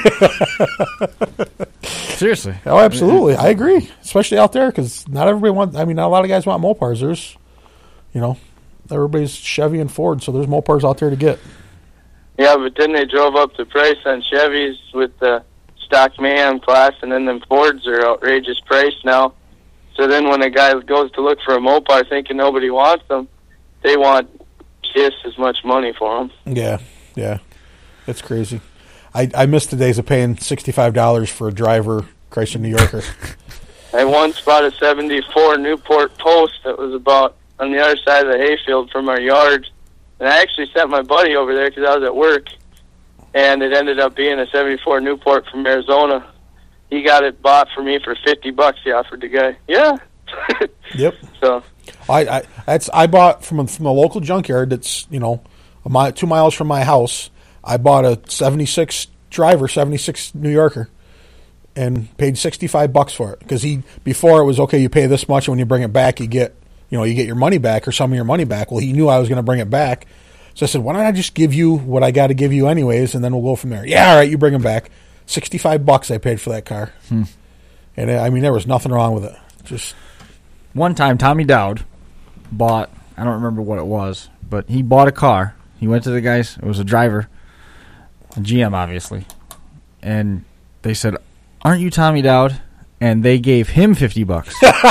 Seriously. Oh, absolutely. I agree, especially out there because not everybody wants. I mean, not a lot of guys want Mopars. There's, everybody's Chevy and Ford, so there's Mopars out there to get. Yeah, but then they drove up the price on Chevys with the stock Mayhem class, and then them Fords are outrageous price now. So then when a guy goes to look for a Mopar thinking nobody wants them, they want just as much money for them. Yeah. It's crazy. I miss the days of paying $65 for a driver Chrysler New Yorker. I once bought a 74 Newport Post that was about on the other side of the hayfield from our yard. And I actually sent my buddy over there because I was at work. And it ended up being a 74 Newport from Arizona. He got it bought for me for $50. He offered the guy. Yeah. Yep. So I bought from a local junkyard that's 2 miles from my house. I bought a 76 New Yorker, and paid $65 for it because before it was okay. You pay this much, and when you bring it back, you get your money back or some of your money back. Well, he knew I was going to bring it back, so I said, "Why don't I just give you what I got to give you anyways, and then we'll go from there." Yeah, all right, you bring him back. $65 I paid for that car, and I mean there was nothing wrong with it. Just one time, Tommy Dowd bought, I don't remember what it was, but he bought a car. He went to the guys. It was a driver, a GM obviously, and they said, "Aren't you Tommy Dowd?" And they gave him $50.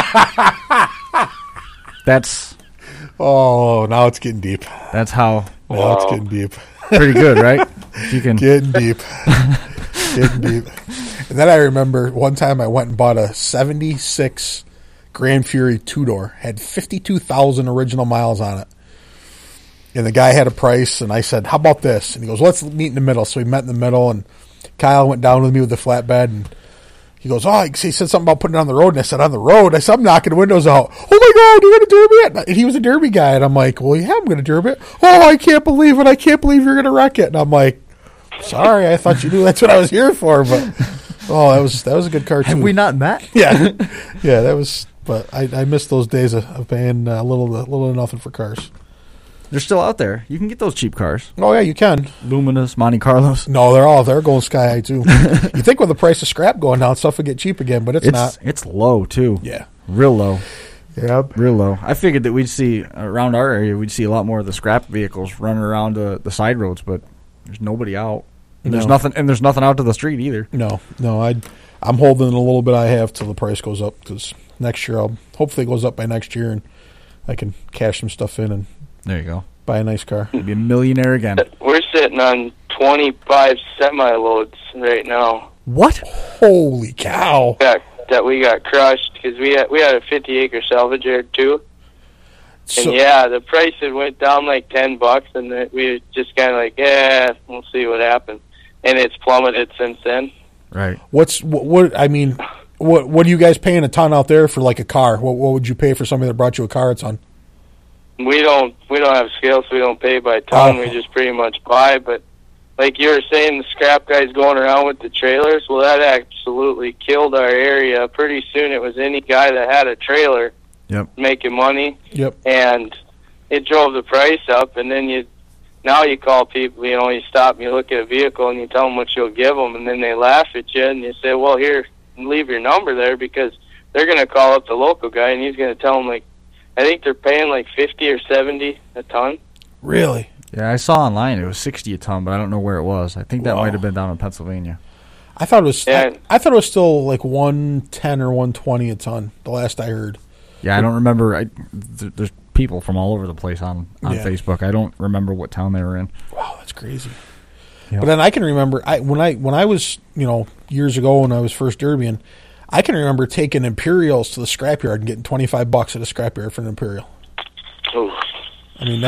That's. Oh, now it's getting deep. That's how. Now it's getting deep. Pretty good, right? You can getting deep. Getting deep. And then I remember one time I went and bought a 76 Grand Fury two-door. Had 52,000 original miles on it. And the guy had a price, and I said, "How about this?" And he goes, "Let's meet in the middle." So we met in the middle, and Kyle went down with me with the flatbed, and he goes, "Oh," he said something about putting it on the road, and I said, "On the road?" I said, "I'm knocking the windows out." "Oh my God, you're going to derby it?" And he was a derby guy, and I'm like, "Well, yeah, I'm going to derby it." "Oh, I can't believe it. I can't believe you're going to wreck it." And I'm like, "Sorry, I thought you knew that's what I was here for." But that was a good car too. Have we not met? Yeah, that was. But I missed those days of paying a little to nothing for cars. They're still out there. You can get those cheap cars. Oh yeah, you can. Luminous, Monte Carlos. No, they're going sky high too. You think with the price of scrap going down, stuff would get cheap again, but it's not. It's low too. Yeah, real low. Yeah, real low. I figured that we'd see around our area, we'd see a lot more of the scrap vehicles running around the side roads, but there's nobody out. And there's nothing, and there's nothing out to the street either. No. I'm holding a little bit I have till the price goes up because next year hopefully it goes up by next year and I can cash some stuff in and there you go. Buy a nice car. Be a millionaire again. We're sitting on 25 semi-loads right now. What? Holy cow! That we got crushed because we had a 50-acre salvage yard too. So, and yeah, the price had went down like $10, and we were just kind of like, yeah, we'll see what happens. And it's plummeted since then. Right. What are you guys paying a ton out there for like a car? What would you pay for somebody that brought you a car a ton? We don't have scales, so we don't pay by ton. We just pretty much buy. But like you were saying, the scrap guys going around with the trailers, well, that absolutely killed our area. Pretty soon it was any guy that had a trailer making money. Yep. And it drove the price up. And then now you call people, you stop and you look at a vehicle and you tell them what you'll give them, and then they laugh at you and you say, well, here, leave your number there, because they're going to call up the local guy and he's going to tell them, like, I think they're paying like 50 or 70 a ton. Really? Yeah, I saw online it was 60 a ton, but I don't know where it was. I think that might have been down in Pennsylvania. I thought it was. Yeah. I thought it was still like 110 or 120 a ton. The last I heard. Yeah, I don't remember. There's people from all over the place on Facebook. I don't remember what town they were in. Wow, that's crazy. Yep. But then I can remember when I was years ago when I was first derbying, I can remember taking Imperials to the scrapyard and getting $25 at a scrapyard for an Imperial. Ooh. I mean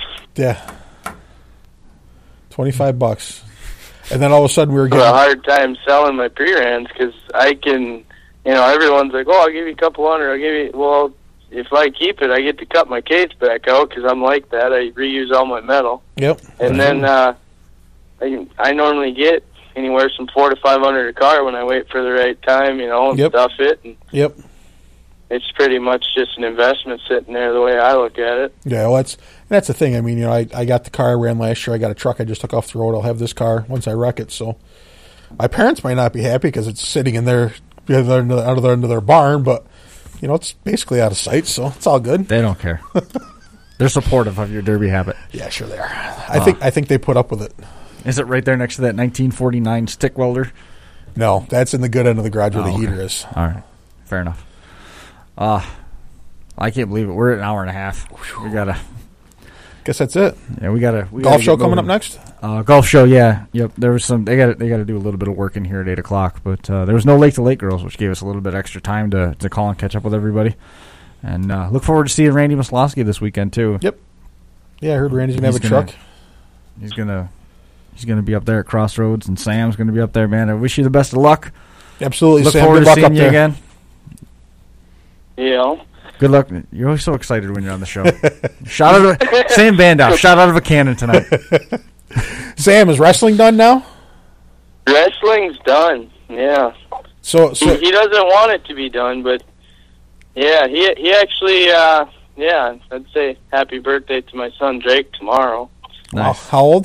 $25, and then all of a sudden we were getting a hard time selling my pre-rans because I can, everyone's like, oh, I'll give you a couple hundred. I'll give you. Well, if I keep it, I get to cut my case back out because I'm like that. I reuse all my metal. Yep. And then I normally get anywhere from $400 to $500 a car when I wait for the right time, and stuff it. And yep. It's pretty much just an investment sitting there the way I look at it. Yeah, well, that's the thing. I mean, I got the car I ran last year. I got a truck I just took off the road. I'll have this car once I wreck it. So my parents might not be happy because it's sitting in out of the end of their barn, but it's basically out of sight, so it's all good. They don't care. They're supportive of your derby habit. Yeah, sure they are. I think they put up with it. Is it right there next to that 1949 stick welder? No, that's in the good end of the garage where the heater is. All right, fair enough. I can't believe it. We're at an hour and a half. We gotta. Guess that's it. Yeah, we gotta. Golf show coming up next. Golf show, yeah, yep. There was some. They got to do a little bit of work in here at 8:00, but there was no Lake to Lake girls, which gave us a little bit extra time to call and catch up with everybody. And look forward to seeing Randy Maslowski this weekend too. Yep. Yeah, I heard Randy's gonna have a truck. He's gonna be up there at Crossroads, and Sam's gonna be up there. Man, I wish you the best of luck. Absolutely, Look Sam. forward Good to luck seeing up you there again. Yeah. Good luck. You're always so excited when you're on the show. Shot out of Sam Bandow. Shot out of a cannon tonight. Sam, is wrestling done now? Wrestling's done. Yeah. So he doesn't want it to be done, but yeah, he actually yeah, I'd say happy birthday to my son Drake tomorrow. Nice. How old?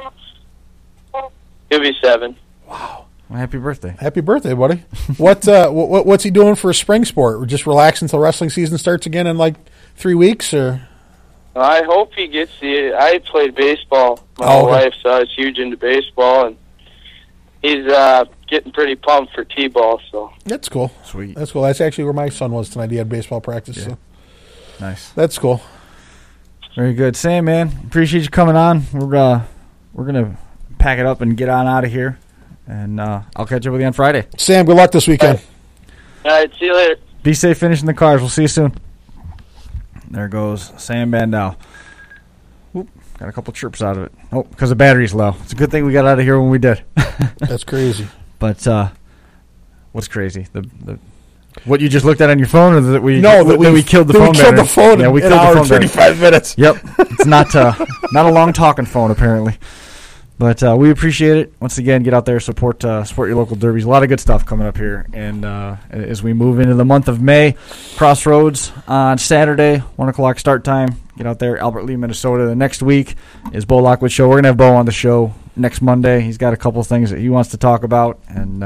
He'll be 7. Wow. Well, happy birthday. Happy birthday, buddy. What's he doing for a spring sport? Just relax until wrestling season starts again in like 3 weeks, or? I hope he gets the. I played baseball my whole life, so I was huge into baseball, and he's getting pretty pumped for t-ball. So that's cool. Sweet. That's cool. That's actually where my son was tonight. He had baseball practice. Yeah. So. Nice. That's cool. Very good, Sam. Man, appreciate you coming on. We're gonna pack it up and get on out of here, and I'll catch up with you on Friday. Sam, good luck this weekend. All right, see you later. Be safe finishing the cars. We'll see you soon. There goes Sam Bandow. Oop, got a couple chirps out of it. Oh, because the battery's low. It's a good thing we got out of here when we did. That's crazy. But what's crazy? The what you just looked at on your phone, or that we we killed the phone? We killed the phone. Yeah, we in killed an hour the and phone. 35 minutes. Yep, it's not a long talking phone apparently. But we appreciate it. Once again, get out there, support your local derbies. A lot of good stuff coming up here. And as we move into the month of May, Crossroads on Saturday, 1 o'clock start time. Get out there, Albert Lee, Minnesota. The next week is Bo Lockwood Show. We're going to have Bo on the show next Monday. He's got a couple of things that he wants to talk about. And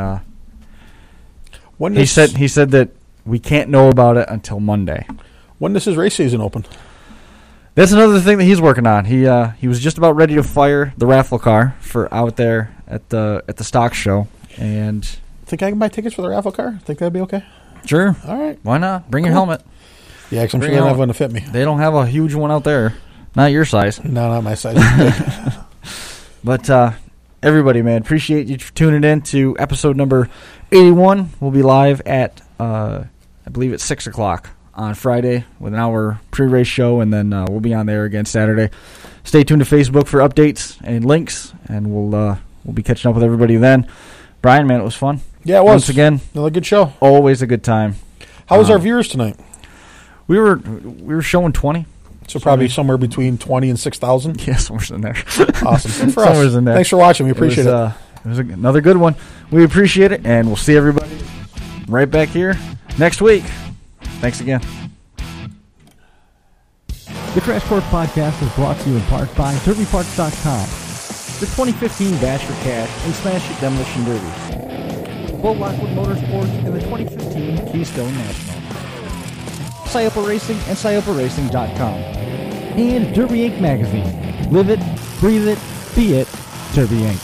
he said that we can't know about it until Monday. When does his race season open? That's another thing that he's working on. He was just about ready to fire the raffle car for out there at the stock show, and think I can buy tickets for the raffle car? Think that'd be okay? Sure. All right. Why not? Bring your helmet. Yeah, because I'm sure they don't have one to fit me. They don't have a huge one out there. Not your size. No, not my size. But everybody, man, appreciate you tuning in to episode number 81. We'll be live at I believe it's 6 o'clock. On Friday with an hour pre-race show, and then we'll be on there again Saturday. Stay tuned to Facebook for updates and links, and we'll be catching up with everybody then. Brian, man, it was fun. Yeah, it was. Once again, another good show. Always a good time. How was our viewers tonight? We were showing 20. So probably somewhere between 20 and 6,000? Yeah, somewhere in there. Awesome. For us. In there. Thanks for watching. We appreciate it. It was another good one. We appreciate it, and we'll see everybody right back here next week. Thanks again. The Crash Course Podcast is brought to you in part by DerbyParts.com, the 2015 Bash for Cash and Smash It Demolition Derby, Bo Lockwood Motorsports, and the 2015 Keystone National, Syopa Racing and SyopaRacing.com, and Derby Inc. Magazine. Live it, breathe it, be it, Derby Inc.